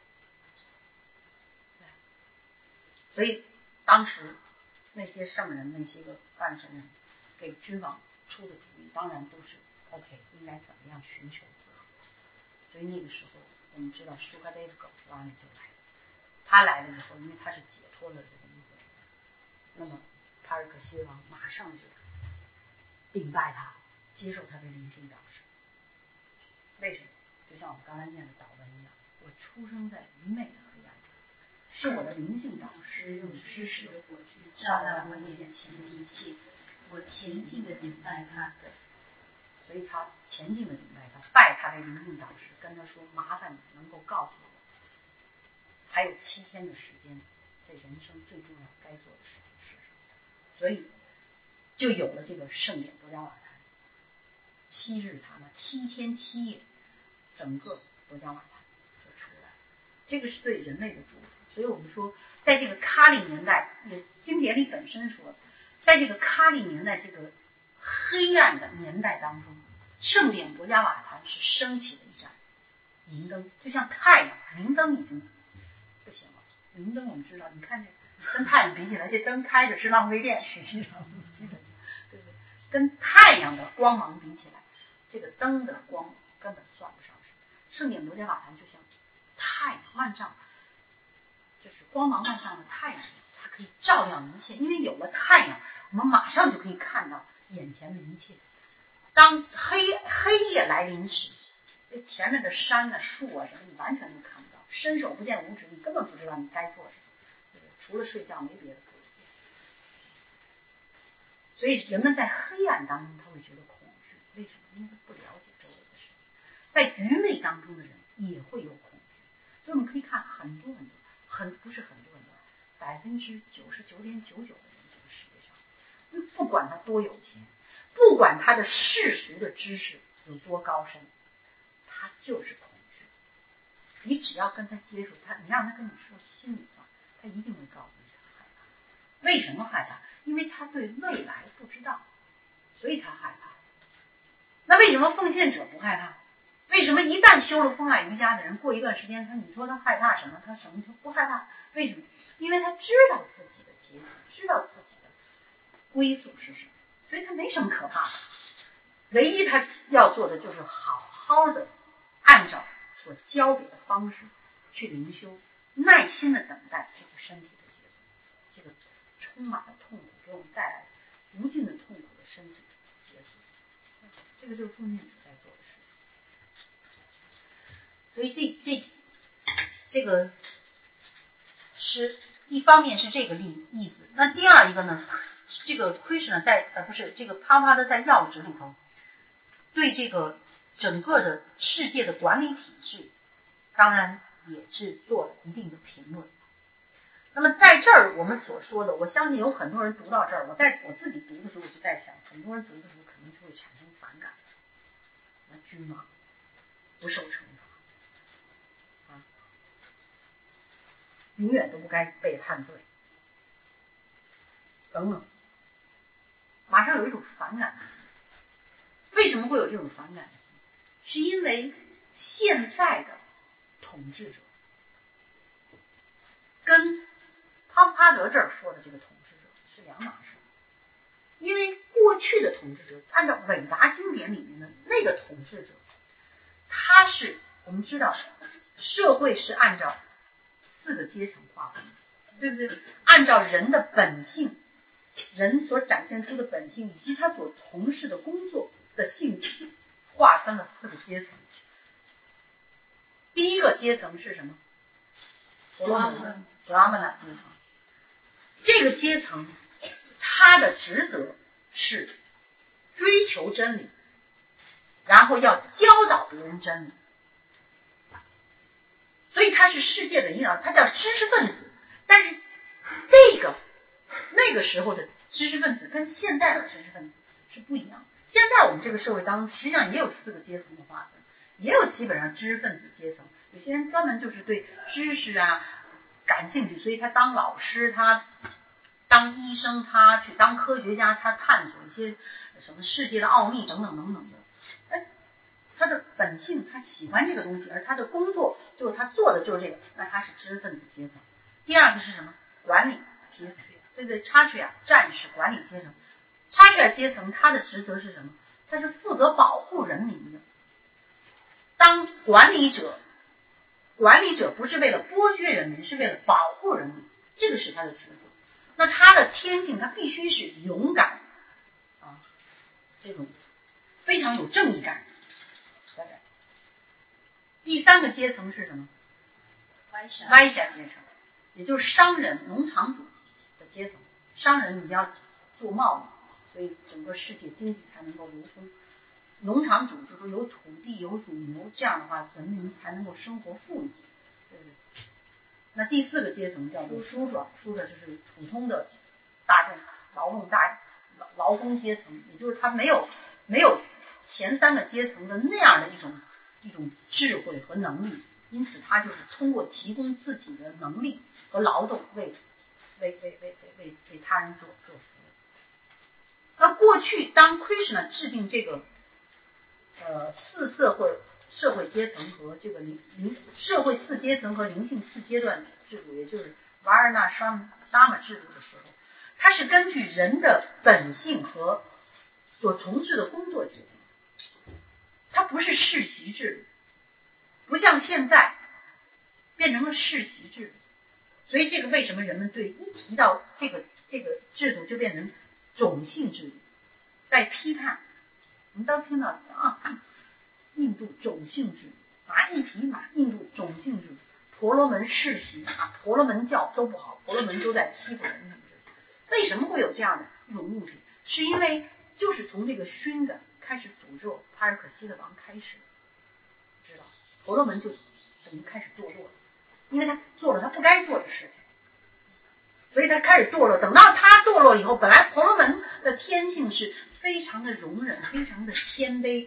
所以当时那些圣人那些个半圣人给君王出的主意当然都是 OK 应该怎么样寻求自由。所以那个时候我们知道舒卡德夫狗斯瓦米就来了，他来了以后，因为他是解脱了这个灵魂，那么帕尔可西王马上就顶拜他，接受他的灵性导师。为什么？就像我们刚才念的祷文一样，我出生在愚昧的黑暗中，是我的灵性导师用知识的火炬照亮我眼前的一切，我前进的顶拜他。所以他前进的顶拜他，拜他为灵性导师，跟他说麻烦你能够告诉我还有7天的时间，这人生最重要该做的事情是什么。所以就有了这个圣典博加瓦坛，7日他们7天7夜，整个博加瓦坛就出来了。这个是对人类的祝福。所以我们说在这个喀利年代，也经典里本身说，在这个喀利年代这个黑暗的年代当中，圣典博加瓦坛是升起了一盏明灯，就像太阳，明灯已经不行了。明灯我们知道，你看这跟太阳比起来，这灯开着是浪费电，实际上对不对？跟太阳的光芒比起来，这个灯的光根本算不上什么。圣典博加瓦坛就像太阳万丈，就是光芒万丈的太阳，它可以照亮一切。因为有了太阳，我们马上就可以看到眼前的一切。当黑夜来临时，前面的山啊树啊什么你完全都看不到，伸手不见五指，你根本不知道你该做什么，除了睡觉没别的可以做。所以人们在黑暗当中他会觉得恐惧，为什么？因为他不了解周围的事情。在愚昧当中的人也会有恐惧。所以我们可以看很多不是很多，99.99%的人，这个世界上，不管他多有钱，不管他的世俗的知识有多高深，他就是恐惧。你只要跟他接触，你让他跟你说心里话，他一定会告诉你他害怕。为什么害怕？因为他对未来不知道，所以他害怕。那为什么奉献者不害怕？为什么一旦修了风爱瑜伽的人，过一段时间你说他害怕什么？他什么就不害怕？为什么？因为他知道自己的结局，知道自己的归宿是什么，所以他没什么可怕的。唯一他要做的就是好好的按照所教给的方式去灵修，耐心的等待这个身体的结束，这个充满了痛苦给我们带来无尽的痛苦的身体结束。这个就是奉献者在做的事情。所以这个是一方面是这个意思。那第二一个呢，这个Krishna这个啪啪的在要旨里头，对这个整个的世界的管理体制，当然也是做了一定的评论。那么在这儿我们所说的，我相信有很多人读到这儿，我自己读的时候我就在想，很多人读的时候可能就会产生反感。那君王不受惩罚啊，永远都不该被判罪等等，马上有一种反感的心。为什么会有这种反感的心？是因为现在的统治者跟汤帕德这儿说的这个统治者是两码事。因为过去的统治者按照伟达经典里面的那个统治者，他是我们知道社会是按照4个阶层划分的，对不对？按照人的本性，人所展现出的本性以及他所从事的工作的性质，划分了4个阶层。第一个阶层是什么？婆罗门阶层。这个阶层他的职责是追求真理，然后要教导别人真理，所以他是世界的领导，他叫知识分子。但是那个时候的知识分子跟现在的知识分子是不一样的。现在我们这个社会当中，实际上也有4个阶层的划分，也有基本上知识分子阶层。有些人专门就是对知识啊感兴趣，所以他当老师，他当医生，他去当科学家，他探索一些什么世界的奥秘等等等等的。他的本性，他喜欢这个东西，而他的工作就是他做的就是这个，那他是知识分子阶层。第二个是什么？管理阶层，对不对？察觉战士管理阶层，察觉阶层他的职责是什么？他是负责保护人民的。当管理者不是为了剥削人民，是为了保护人民，这个是他的职责。那他的天性，他必须是勇敢啊，这种非常有正义感。第3个阶层是什么？歪下阶层，也就是商人、农场主的阶层。商人你要做贸易，所以整个世界经济才能够流通。农场主就说有土地、有乳牛，这样的话人民才能够生活富裕，对不对？那第4个阶层叫做输转，输转就是普通的大众劳工阶层，也就是他没有前3个阶层的那样的一种智慧和能力，因此他就是通过提供自己的能力和劳动为他人做服务。那过去当 Krishna 制定这个4社会阶层和这个社会4阶层和灵性4阶段制度，也就是 Varnashram 制度的时候，它是根据人的本性和所从事的工作决定，它不是世袭制度，不像现在变成了世袭制度。所以这个为什么人们对一提到这个制度就变成种姓制度，在批判。我们都听到印度种姓制度一提印度种姓制度，婆罗门世袭婆罗门教都不好，婆罗门都在欺负人。为什么会有这样的一种误解？是因为就是从这个熏的开始诅咒帕尔可西的王开始，知道婆罗门就等于开始堕落了，因为他做了他不该做的事情，所以他开始堕落。等到他堕落以后，本来婆罗门的天性是非常的容忍，非常的谦卑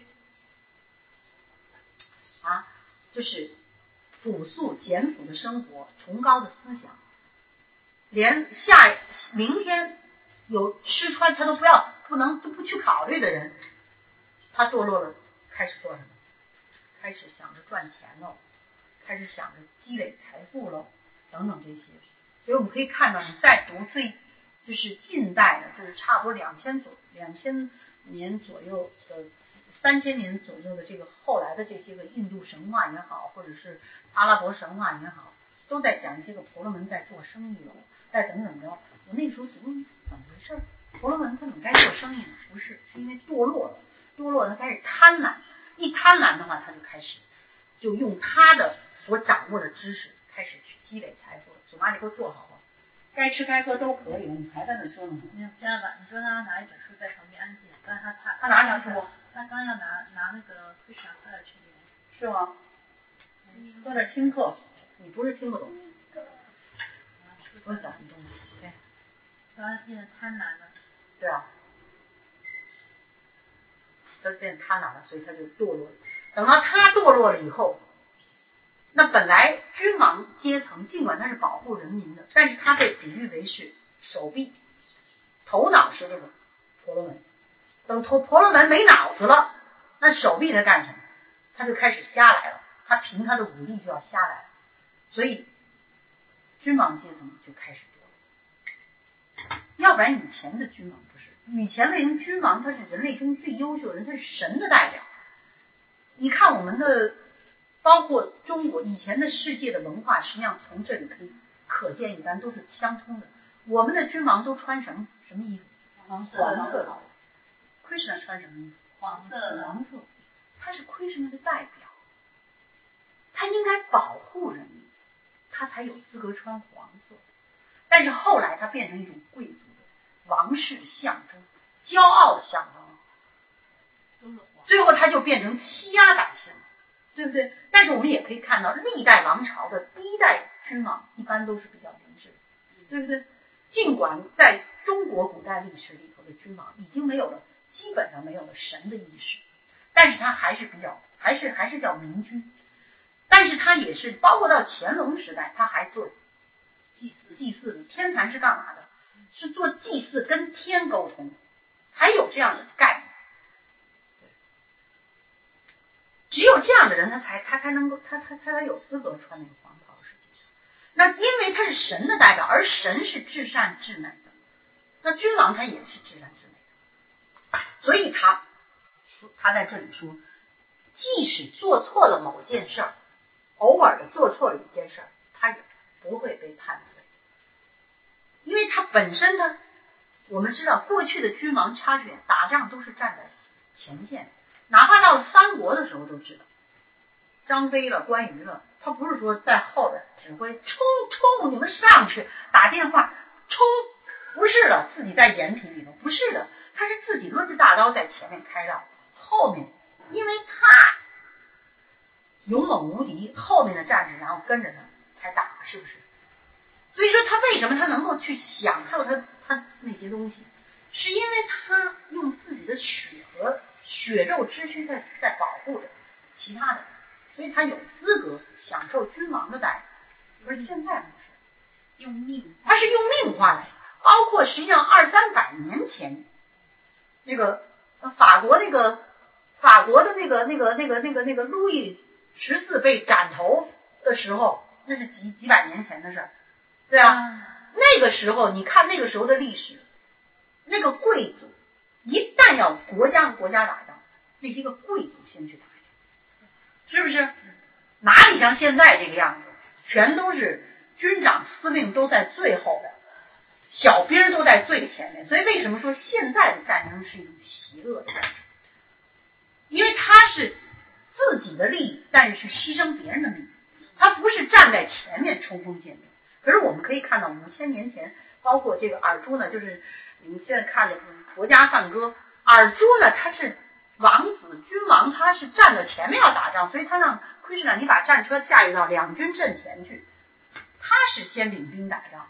就是朴素简朴的生活，崇高的思想，连明天有吃穿他都不去考虑的人，他堕落了，开始做什么？开始想着赚钱喽，开始想着积累财富喽，等等这些。所以我们可以看到，你再读就是近代的，就是差不多2000年左右的3000年左右的这个后来的这些个印度神话也好，或者是阿拉伯神话也好，都在讲一些个婆罗门在做生意了，在怎么着。我那时候怎么回事？婆罗门他怎么该做生意呢？不是，是因为堕落了，他开始贪婪，一贪婪的话，他就开始就用他的所掌握的知识开始去积累财富了。索玛，你给我坐好了，该吃该喝都可以了，你还在那说呢？ 没有，这样吧，你说让他拿一本书在旁边安静，但是他拿啥书？ 他刚要拿那个会想喝点去里面。 是吗？在那听课，你不是听不懂。我讲你懂吗？对。 他变得贪婪了。 对啊。他变贪婪了，所以他就堕落了。等到他堕落了以后，那本来君王阶层尽管他是保护人民的，但是他被比喻为是手臂，头脑是这个婆罗门。等婆罗门没脑子了，那手臂在干什么？他就开始瞎来了，他凭他的武力就要瞎来了，所以君王阶层就开始堕落。要不然以前的君王不是，以前为什么君王他是人类中最优秀的人，他是神的代表。你看我们的包括中国以前的世界的文化，实际上从这里可见一斑，都是相通的。我们的君王都穿什么衣服？黄色的。Krishna 穿什么衣服？ 黄色。 他是 Krishna 的代表，他应该保护人民，他才有资格穿黄色。但是后来他变成一种贵族的王室象征，骄傲的象征，最后他就变成欺压百姓，对不对？但是我们也可以看到，历代王朝的第一代君王一般都是比较明智的，对不对？ 尽管在中国古代历史里头的君王已经没有了，基本上没有了神的意识，但是他还是还是叫明君，但是他也是包括到乾隆时代，他还做祭祀的。天坛是干嘛的？是做祭祀，跟天沟通，还有这样的概念。只有这样的人，他才能够他才有资格穿那个黄袍。实际上，那因为他是神的代表，而神是至善至美的，那君王他也是至善至美的，所以他在这里说，即使做错了某件事儿，偶尔的做错了一件事儿，他也不会被判罪，因为他本身呢，我们知道过去的君王差选打仗都是站在前线，哪怕到了三国的时候都知道，张飞了关羽了，他不是说在后边指挥冲你们上去打电话冲，不是的，自己在掩体里头，不是的，他是自己抡着大刀在前面开道，后面因为他勇猛无敌，后面的战士然后跟着他才打，是不是？所以说他为什么他能够去享受他那些东西，是因为他用自己的血肉之躯在保护着其他的，所以他有资格享受君王的待遇。而现在不是用命， 他是用命换来的，包括实际上200-300年前那个法国的那个路易14被斩头的时候，那是几百年前的事儿，对啊，那个时候你看那个时候的历史，那个贵族一旦要国家和国家打仗，那些个贵族先去打仗，是不是？哪里像现在这个样子，全都是军长司令都在最后边，小兵都在最前面。所以为什么说现在的战争是一种邪恶的战争？因为他是自己的利益，但是去牺牲别人的利益，他不是站在前面冲锋陷阵。可是我们可以看到5000年前，包括这个尔朱呢，就是你们现在看的国家梵歌，尔朱呢他是王子君王，他是站在前面要打仗，所以他让奎什纳你把战车驾驭到两军阵前去，他是先领兵打仗，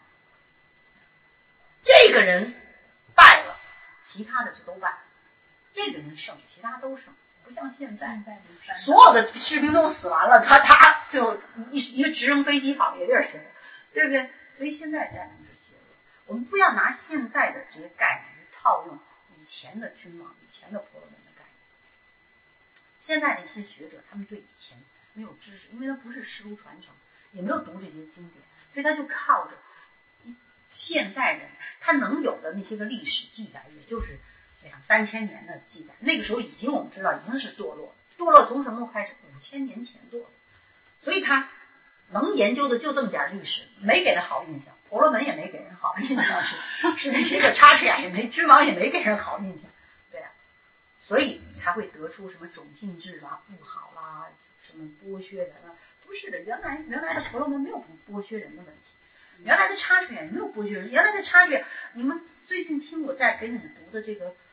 这个人败了，其他的就都败了，这个人胜，其他都胜，不像现在所有的士兵都死完了，他最后一个直升飞机跑别地儿去了，对不对？所以现在战争是邪恶，我们不要拿现在的这些概念去套用以前的君王、以前的婆罗门的概念。现在的一些学者，他们对以前没有知识，因为他不是师儒传承，也没有读这些经典，所以他就靠着现在人他能有的那些个历史记载，也就是2-3千年的记载。那个时候已经我们知道已经是堕落，堕落从什么时候开始？5000年前堕落，所以他能研究的就这么点历史，没给他好印象。婆罗门也没给人好印象，是那些个差雅也没，君王也没给人好印象，对啊，所以才会得出什么种姓制啦、不好啦、什么剥削人啊，不是的，原来的婆罗门没有剥削人的问题，原来的差雅也没有剥削人，原来的差雅，你们最近听我在给你们读的这个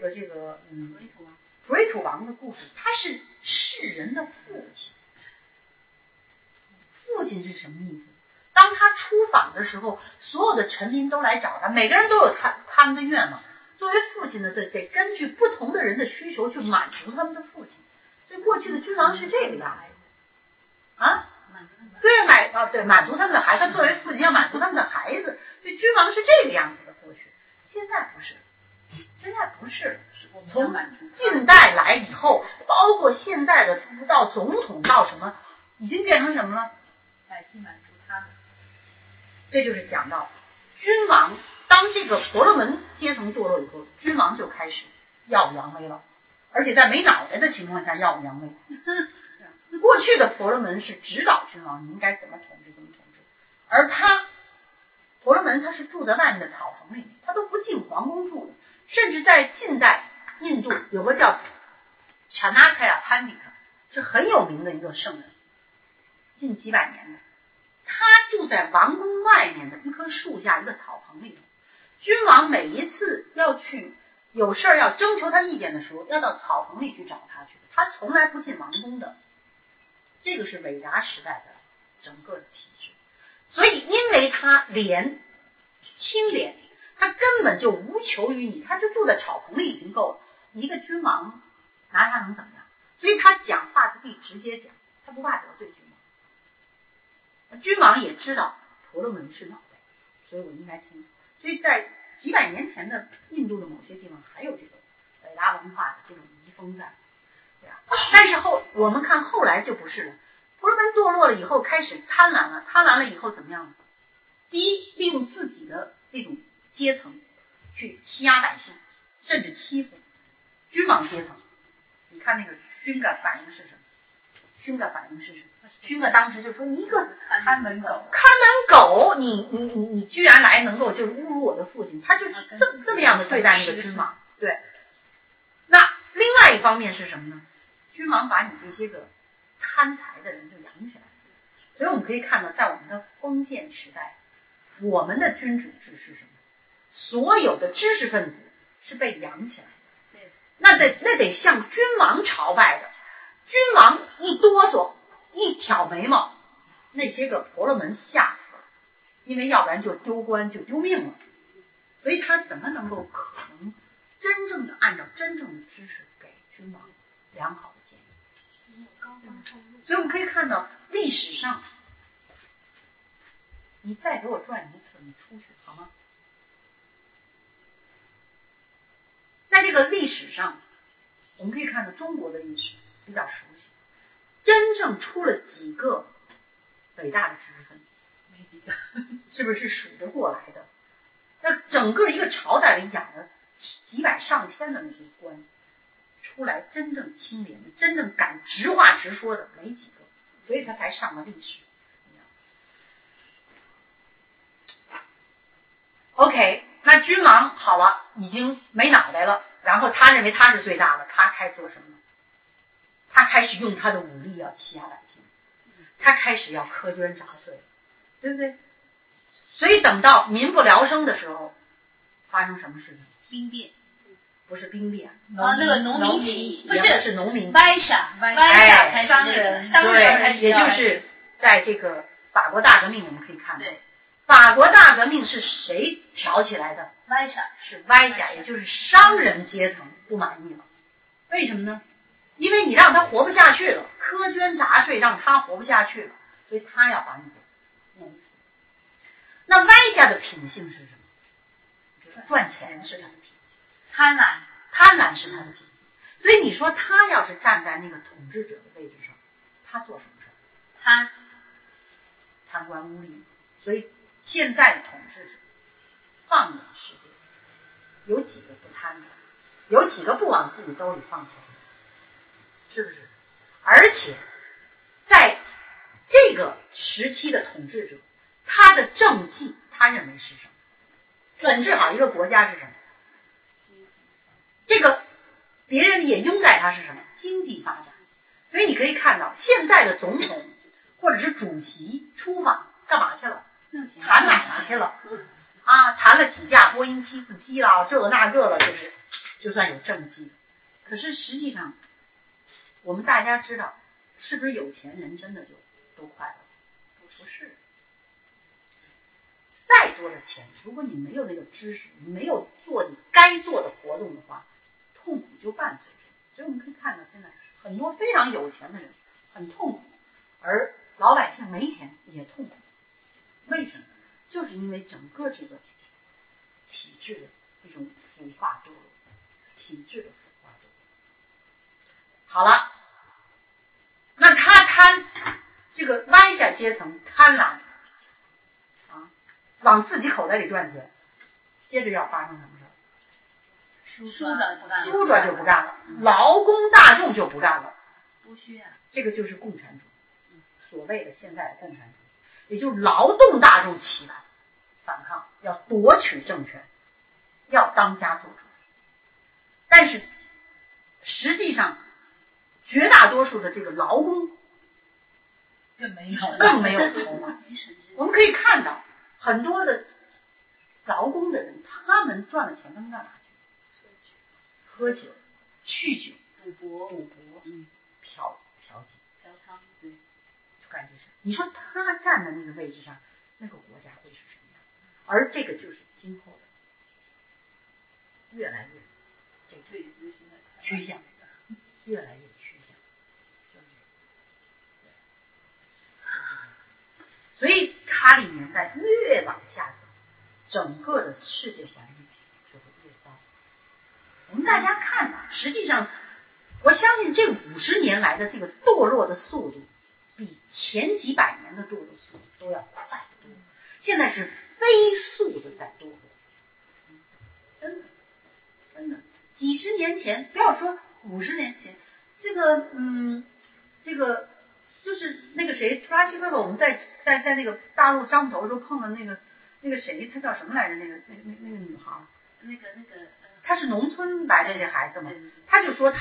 普瑞土王的故事，他是世人的父亲。父亲是什么意思？当他出访的时候，所有的臣民都来找他，每个人都有他们的愿望。作为父亲呢，得根据不同的人的需求去满足他们的父亲。所以过去的君王是这个样子啊，对，满足他们的孩子。作为父亲要满足他们的孩子，所以君王是这个样子的。过去，现在不是，从近代来以后，包括现在的到总统到什么，已经变成什么了？ 百姓满足他们。 这就是讲到君王，当这个婆罗门阶层堕落以后，君王就开始耀武扬威了，而且在没脑袋的情况下耀武扬威。过去的婆罗门是指导君王你应该怎么统治，而婆罗门他是住在外面的草棚里面，他都不进皇宫住的。甚至在近代印度有个叫Chanakya Pandita， 是很有名的一个圣人，近几百年的，他住在王宫外面的一棵树下一个草棚里头。君王每一次要去有事要征求他意见的时候，要到草棚里去找他去，他从来不进王宫的。这个是伟达时代的整个的体制。所以因为他连清廉，他根本就无求于你，他就住在草棚里已经够了。你一个君王拿他能怎么样？所以他讲话他可以直接讲，他不怕得罪君王。君王也知道婆罗门是脑袋，所以我应该听。所以在几百年前的印度的某些地方还有这个北达文化的这种遗风在，对吧？但是我们看后来就不是了，婆罗门堕落了以后开始贪婪了，贪婪了以后怎么样呢？第一，利用自己的那种阶层去欺压百姓，甚至欺负君王阶层。你看那个勋噶反应是什么？勋噶反应是什么？勋噶当时就说：“你一个看门狗， 你居然来能够就是侮辱我的父亲，他就这么样的对待那个君王。”对。那另外一方面是什么呢？君王把你这些个贪财的人就养起来了。所以我们可以看到，在我们的封建时代，我们的君主制是什么？所有的知识分子是被养起来的。那得向君王朝拜的。君王一哆嗦，一挑眉毛，那些个婆罗门吓死了，因为要不然就丢官就丢命了。所以他怎么能够可能真正的按照真正的知识给君王良好的建议？所以我们可以看到历史上，你再给我转一次，你出去好吗？在这个历史上，我们可以看到中国的历史比较熟悉，真正出了几个伟大的知识分子，没几个，是不是数得过来的？那整个一个朝代里养了几百上千的那些官，出来真正清廉的、真正敢直话直说的没几个，所以他才上了历史。OK， 那君王好了，已经没脑袋了，然后他认为他是最大的，他开始做什么？他开始用他的武力要欺压百姓，他开始要苛捐杂税，对不对？所以等到民不聊生的时候，发生什么事情？ 兵变， 不是兵变， 那个农民起义， 不是农民， 歪下开始商人开始，也就是在这个法国大革命，我们可以看到，法国大革命是谁挑起来的？是歪下，也就是商人阶层不满意了。为什么呢？因为你让他活不下去了，苛捐杂税让他活不下去了，所以他要把你给弄死。那歪下的品性是什么？赚钱是他的品性，贪婪是他的品性。所以你说他要是站在那个统治者的位置上，他做什么事？贪官污吏。所以现在的统治者放眼世界，有几个不贪的？有几个不往自己兜里放钱？是不是？而且在这个时期的统治者，他的政绩他认为是什么？统治好一个国家是什么？这个别人也拥戴他是什么？经济发展。所以你可以看到现在的总统或者是主席出访干嘛去了？谈买卖去了啊，谈了几架波音747了，这个那个了，就算有政绩。可是实际上我们大家知道，是不是有钱人真的就都快乐？不是。再多的钱，如果你没有那个知识，你没有做你该做的活动的话，痛苦就伴随着。所以我们可以看到现在很多非常有钱的人很痛苦，而老百姓没钱也痛苦。为什么？就是因为整个这个体制的一种腐化堕落，体制的腐化堕落。好了，那他贪这个歪下阶层贪婪啊，往自己口袋里赚钱，接着要发生什么事？苏着就不干了，劳工大众就不干了， 剥削啊！ 这个就是共产主义，所谓的现在的共产主义，也就是劳动大众起来反抗，要夺取政权，要当家做主。但是实际上绝大多数的这个劳工更没有头脑。我们可以看到很多的劳工的人，他们赚了钱他们干嘛去？喝酒、酗酒、赌博、嫖娼，对，就干这事。你说他站在那个位置上，那个国家会是什么样？ 而这个就是今后的越来越这个趋向，越来越趋向，所以卡里年代越往下走，整个的世界环境就会越糟。我们大家看吧，实际上我相信这50年来的这个堕落的速度，比前几百年的堕落速度都要快得多。现在是飞速的在堕落，真的，几十年前，不要说50年前，这个就是那个谁，突拉西哥哥，我们在那个大陆张头时候碰到那个谁，他叫什么来着？那个女孩，她是农村来的这孩子嘛，他就说他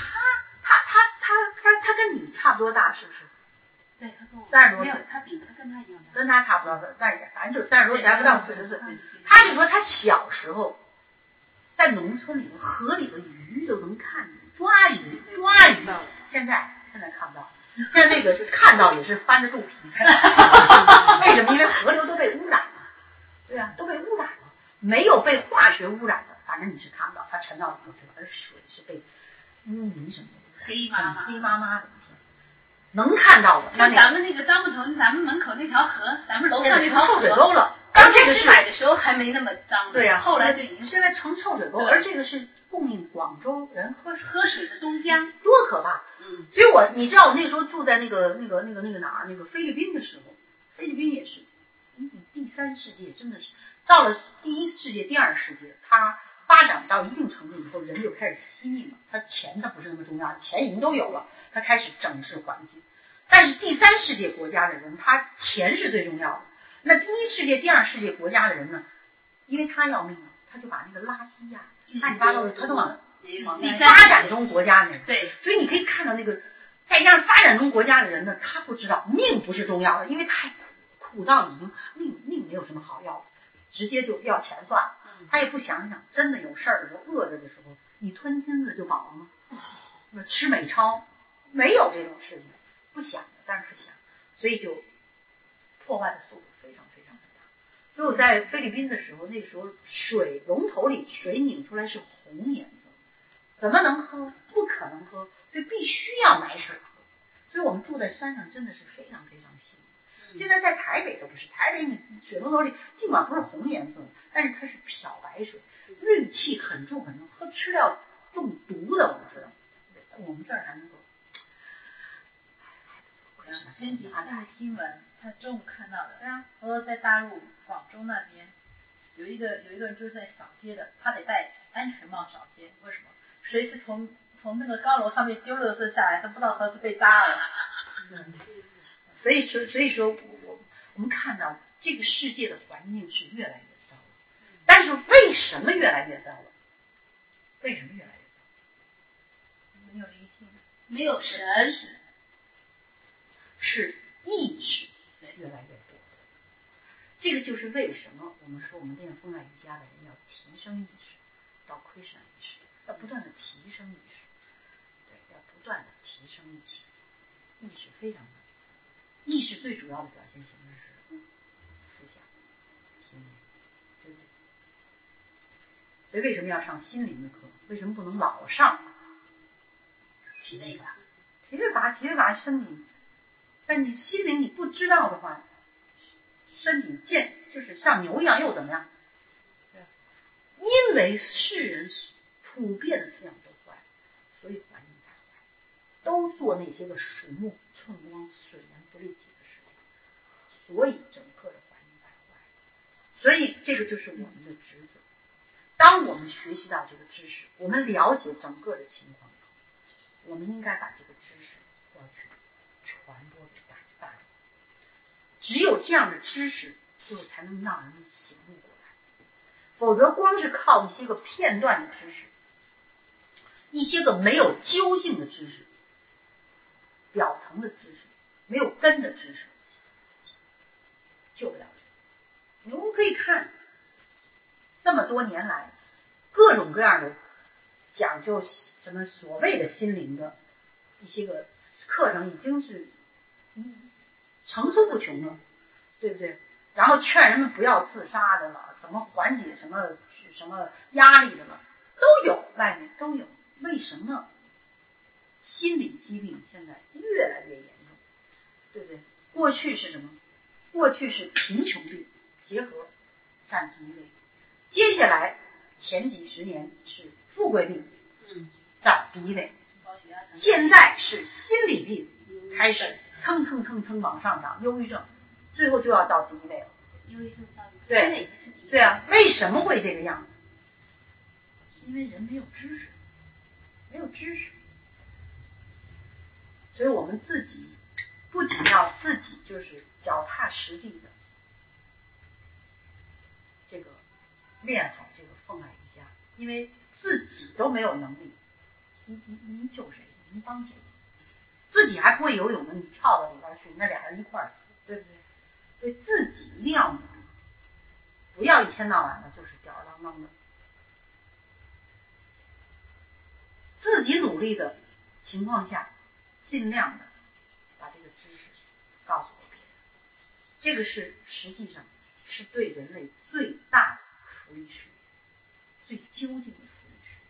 跟你差不多大，是不是？ 对，他跟我 30多岁， 他跟他一样大， 跟他差不多，但也反正就30多岁，还不到40岁。他就说他小时候在农村里头，河里的鱼都能看见，抓鱼，现在看不到。现在那个看到也是翻着肚皮，为什么？因为河流都被污染了，对啊，都被污染了，没有被化学污染的，反正你是看不到，它沉到里头去了，而水是被污泥什么的黑麻麻的，能看到的。 像咱们那个张木头，咱们门口那条河，咱们楼上那条臭水沟了。 刚开始买的时候还没那么脏， 对呀， 后来就已经现在成臭水沟，而这个是供应广州人喝水的东江， 多可怕！所以你知道我那时候住在那个哪儿，那个菲律宾的时候，菲律宾也是，第3世界真的是到了第1世界、第2世界，它发展到一定程度以后，人就开始惜命了。它不是那么重要，钱已经都有了，它开始整治环境。但是第3世界国家的人，他钱是最重要的。那第1世界、第2世界国家的人呢，因为他要命了，他就把那个垃圾呀、乱七八糟的，他都往发展中国家的人。 对， 所以你可以看到那个再加上发展中国家的人呢，他不知道命不是重要的，因为太苦到已经命没有什么好要的，直接就要钱算了。他也不想想，真的有事儿的时候，饿着的时候，你吞金子就饱了吗？吃美钞没有这种事情，不想的，但是不想，所以就破坏的速度非常非常的大。所以我在菲律宾的时候，那个时候水龙头里水拧出来是红颜色，怎么能喝？不可能喝，所以必须要买水喝。所以我们住在山上真的是非常非常幸运。现在在台北都不是，台北你水龙头里尽管不是红颜色，但是它是漂白水，氯气很重很重，吃掉中毒的，我们知道。我们这儿还能够。 前几天的新闻，他中午看到的，他说在大陆广州那边有一个人就是在扫街的，他得戴安全帽扫街，为什么？谁是从那个高楼上面丢垃圾下来，他不知道他是被扎了。 所以说我们看到这个世界的环境是越来越糟了，但是为什么越来越糟了？为什么越来越糟？ 没有灵性，没有神， 是意识越来越多。这个就是为什么我们说我们练风爱瑜伽的人要提升意识，到亏损意识，要不断的提升意识，对，要不断的提升意识。意识非常的，意识最主要的表现形式是思想、心灵，对不对？所以为什么要上心灵的课？为什么不能老上体位法？体位法身体，但你心灵你不知道的话，身体就是像牛一样又怎么样？因为世人普遍的思想都坏，所以环境才坏，都做那些个鼠目寸光、损人不利己的事情，所以整个的环境才坏。所以这个就是我们的职责。当我们学习到这个知识，我们了解整个的情况以后，我们应该把这个知识要去传播给大众。只有这样的知识，最后才能让人们醒悟过来。否则光是靠一些个片段的知识，一些个没有究竟的知识，表层的知识，没有根的知识，救不了人。我们可以看这么多年来各种各样的讲究什么所谓的心灵的一些个课程，已经是层出不穷了，对不对？ 然后劝人们不要自杀的了，怎么缓解什么压力的了，都有，外面都有。为什么心理疾病现在越来越严重？对不对？过去是什么？过去是贫穷病结合占第一位，接下来前几十年是富贵病占第一位，现在是心理病开始蹭往上涨，忧郁症最后就要到第一位了。 忧郁症对啊，为什么会这个样子？是因为人没有知识，所以我们自己不仅要自己就是脚踏实地的这个练好这个奉爱瑜伽，因为自己都没有能力，您救谁？您帮谁？自己还不会游泳呢，你跳到里边去，那俩人一块儿死，对不对？所以自己一定要努力，不要一天到晚的就是吊儿郎当的。自己努力的情况下，尽量的把这个知识告诉给别人，这个是实际上是对人类最大的福利事业，最究竟的福利事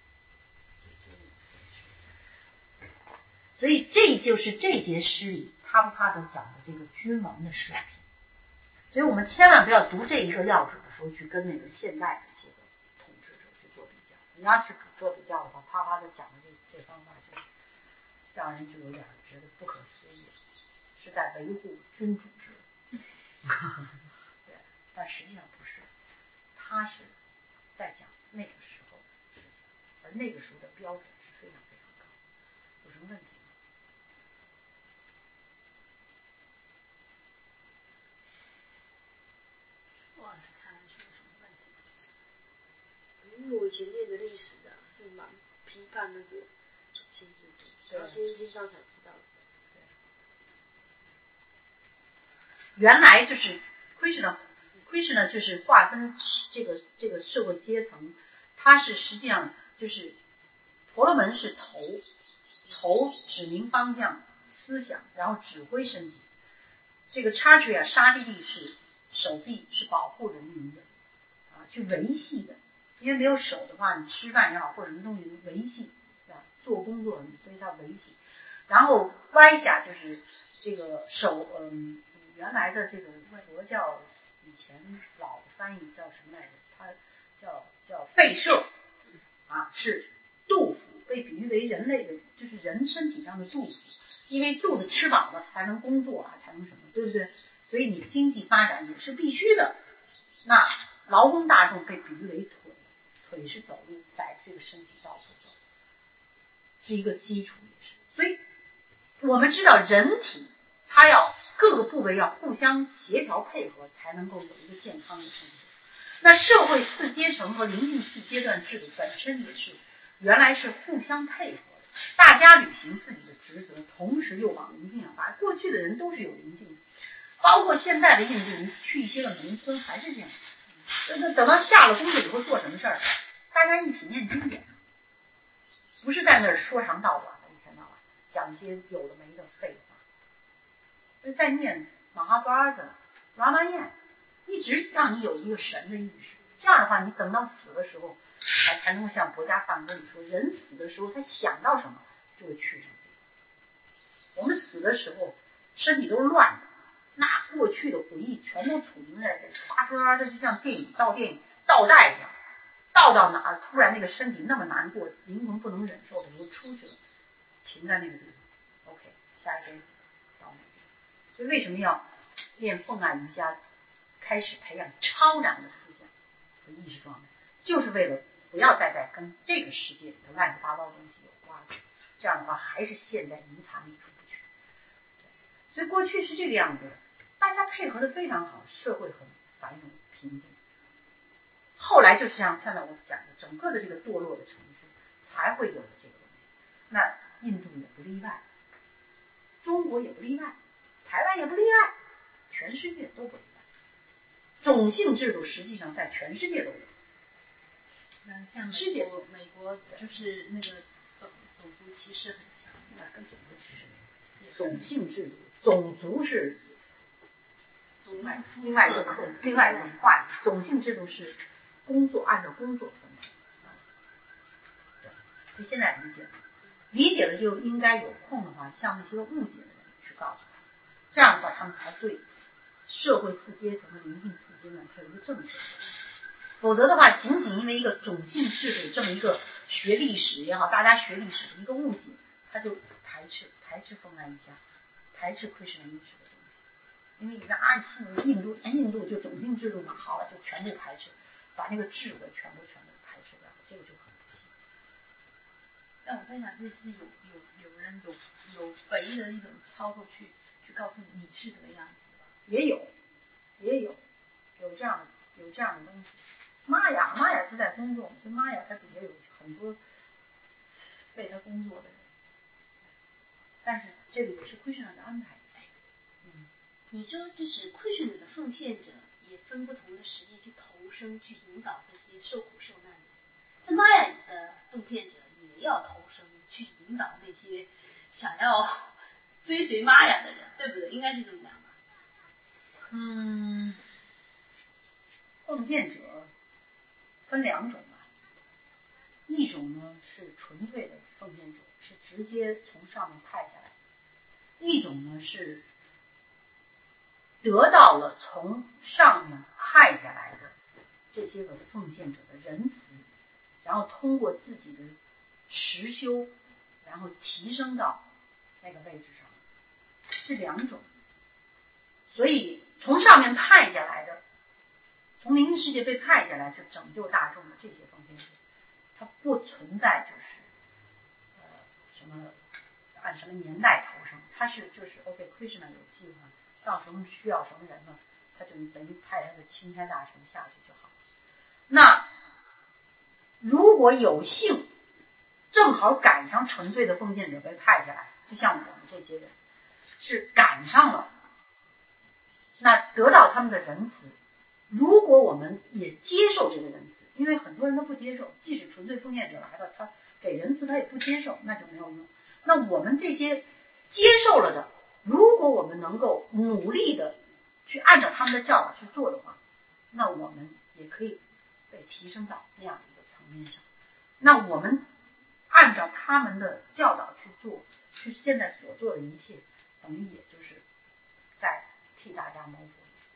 业。所以这就是这节诗里他不怕的讲的这个君王的水平。所以我们千万不要读这一个要旨的时候去跟那个现代的这个统治者去做比较，你要去做比较的话，啪啪的讲的这方法就让人就有点觉得不可思议，是在维护君主制。对，但实际上不是，他是在讲那个时候的事情，而那个时候的标准是非常非常高。有什么问题吗？ 哇，看来是有什么问题？ 因为我以前念的历史啊，是蛮批判那个种姓制度，然后今天听到才知道。 原来就是奎什呢就是划分这个社会阶层，它是实际上就是婆罗门是头指明方向思想，然后指挥身体。这个叉triya沙地利是手臂，是保护人民的啊，去维系的。因为没有手的话，你吃饭也好或者什么东西维系啊，做工作所以它维系。然后歪下就是这个手原来的这个佛教以前老的翻译叫什么来着？它叫吠舍啊，是杜甫，被比喻为人类的，就是人身体上的杜甫。因为肚子吃饱了才能工作啊，才能什么，对不对？所以你经济发展也是必须的。那劳工大众被比喻为腿是走路，载这个身体到处走，是一个基础也是。所以我们知道人体它要各个部位要互相协调配合，才能够有一个健康的生活。那社会四阶层和临近四阶段制度本身也是原来是互相配合的，大家履行自己的职责，同时又往邻近发展。过去的人都是有邻近的，包括现在的印度人去一些个农村还是这样。等到下了工作以后做什么事儿，大家一起念经典，不是在那儿说长道短的，一天到晚讲些有的没的废话，是在念马哈巴拉的拉玛耶，一直让你有一个神的意识。这样的话，你等到死的时候，才能够像佛家梵文里说，人死的时候他想到什么就会去什么。我们死的时候身体都是乱的，那过去的回忆全都储存在这，刷刷的就像电影倒带一样，倒到哪儿，突然那个身体那么难过，灵魂不能忍受的时候出去了，停在那个地方 OK 下一根到那个地方。所以为什么要练奉爱瑜伽，开始培养超然的思想和意识状态，就是为了不要再跟这个世界里的乱七八糟的东西有关系，这样的话还是陷在泥潭里出不去。所以过去是这个样子的，大家配合的非常好，社会很繁荣平静。后来就是像现在我讲的，整个的这个堕落的程序才会有的这个东西。那印度也不例外，中国也不例外，台湾也不例外，全世界都不例外。种姓制度实际上在全世界都有。 像美国就是那个种族歧视很强， 那跟种族歧视没有关系。种姓制度，种族是另外一种话题，种姓制度是工作按照工作分的。所以现在理解了就应该有空的话，向那些误解的人去告诉他，这样的话他们才对社会次阶层和灵性次阶层它有一个正确的。否则的话，仅仅因为一个种姓制度这么一个学历史也好，大家学历史的一个误解，他就排斥风来瑜伽，排斥奎什纳意识的东西。因为你看印度就种姓制度嘛，好了就全部排斥，把那个智慧全部排斥掉，这个就很不幸。 但我在想，这是有人有肥的一种操作去告诉你是这个样子的吧？ 也有这样的东西。玛雅是在工作，所以玛雅它底下有很多为他工作的人，但是这个也是奎什纳的安排。 你说就是奎什纳的奉献者也分不同的实际去投生去引导这些受苦受难的人，那玛雅的奉献者也要投生去引导那些想要追随玛雅的人，对不对？应该是这么讲吧？ 奉献者分两种吧，一种呢是纯粹的奉献者，是直接从上面派下来；一种呢是得到了从上面派下来的这些个奉献者的仁慈，然后通过自己的实修，然后提升到那个位置上，是两种。所以从上面派下来的，从灵性世界被派下来去拯救大众的这些奉献者，它不存在就是什么按什么年代投生，它是就是 OK， 奎什纳有计划，到时候需要什么人呢，他就等于派他的钦差大臣下去就好。那如果有幸正好赶上纯粹的奉献者被派下来，就像我们这些人是赶上了，那得到他们的仁慈。如果我们也接受这个仁慈，因为很多人都不接受，即使纯粹奉献者来了，他给仁慈他也不接受，那就没有用。那我们这些接受了的，如果我们能够努力的去按照他们的教导去做的话，那我们也可以被提升到那样一个层面上。那我们按照他们的教导去做，去现在所做的一切，等于也就是在替大家谋福利。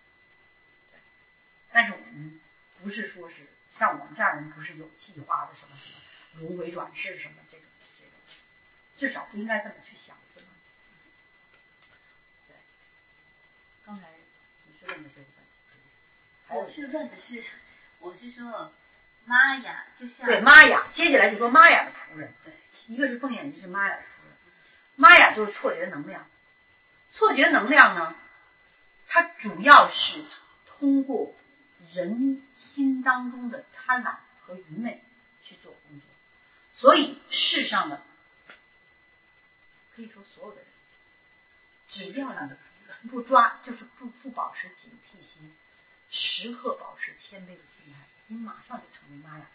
但是我们不是说是像我们这样人，不是有计划的什么轮回转世什么这种，至少不应该这么去想这个问题。对，刚才你是问的这个问题， 我是说玛雅就像对玛雅，接下来就说玛雅的仆人，对，一个是凤眼，一个是玛雅的仆人。玛雅就是错觉能量，错觉能量呢，它主要是通过人心当中的贪婪和愚昧去做工作，所以世上的可以说所有的人，只要你不抓，就是不保持警惕心，时刻保持谦卑的心态，你马上就成为玛雅。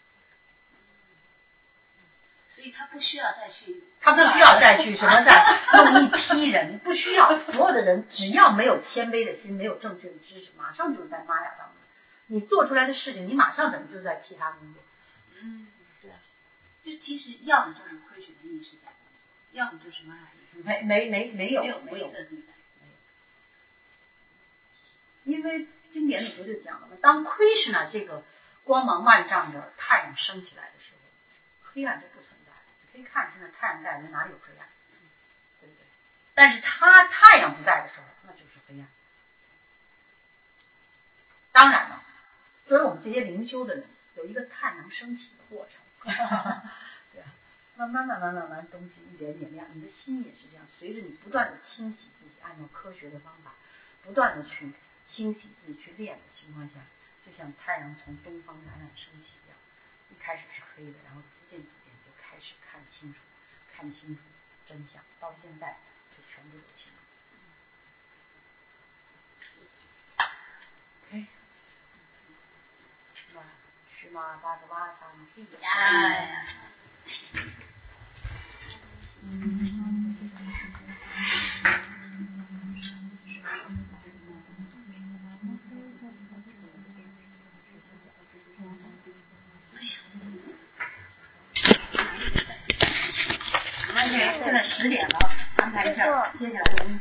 所以他不需要再去什么再弄一批人，不需要，所有的人只要没有谦卑的心，没有正确的知识，马上就是在玛雅当中。你做出来的事情，你马上等于就在替他工作。 对，就其实要么就是科学的意识在工作，要么就是玛雅意识。 没有。因为经典里头就讲了嘛，当奎什纳这个光芒万丈的太阳升起来的时候，黑暗就不存在了。你可以看现在太阳在，哪里有黑暗，对不对？但是太阳不在的时候，那就是黑暗。当然了，作为我们这些灵修的人，有一个太阳升起的过程，对，慢慢东西一点点亮，你的心也是这样，随着你不断的清洗自己，按照科学的方法，不断的去清洗自己去练的情况下，就像太阳从东方冉冉升起一样，一开始是黑的，然后逐渐就开始看清楚真相，到现在就全部都清楚。OK。须玛巴格瓦萨尼 10点了，安排一下，接下来我们。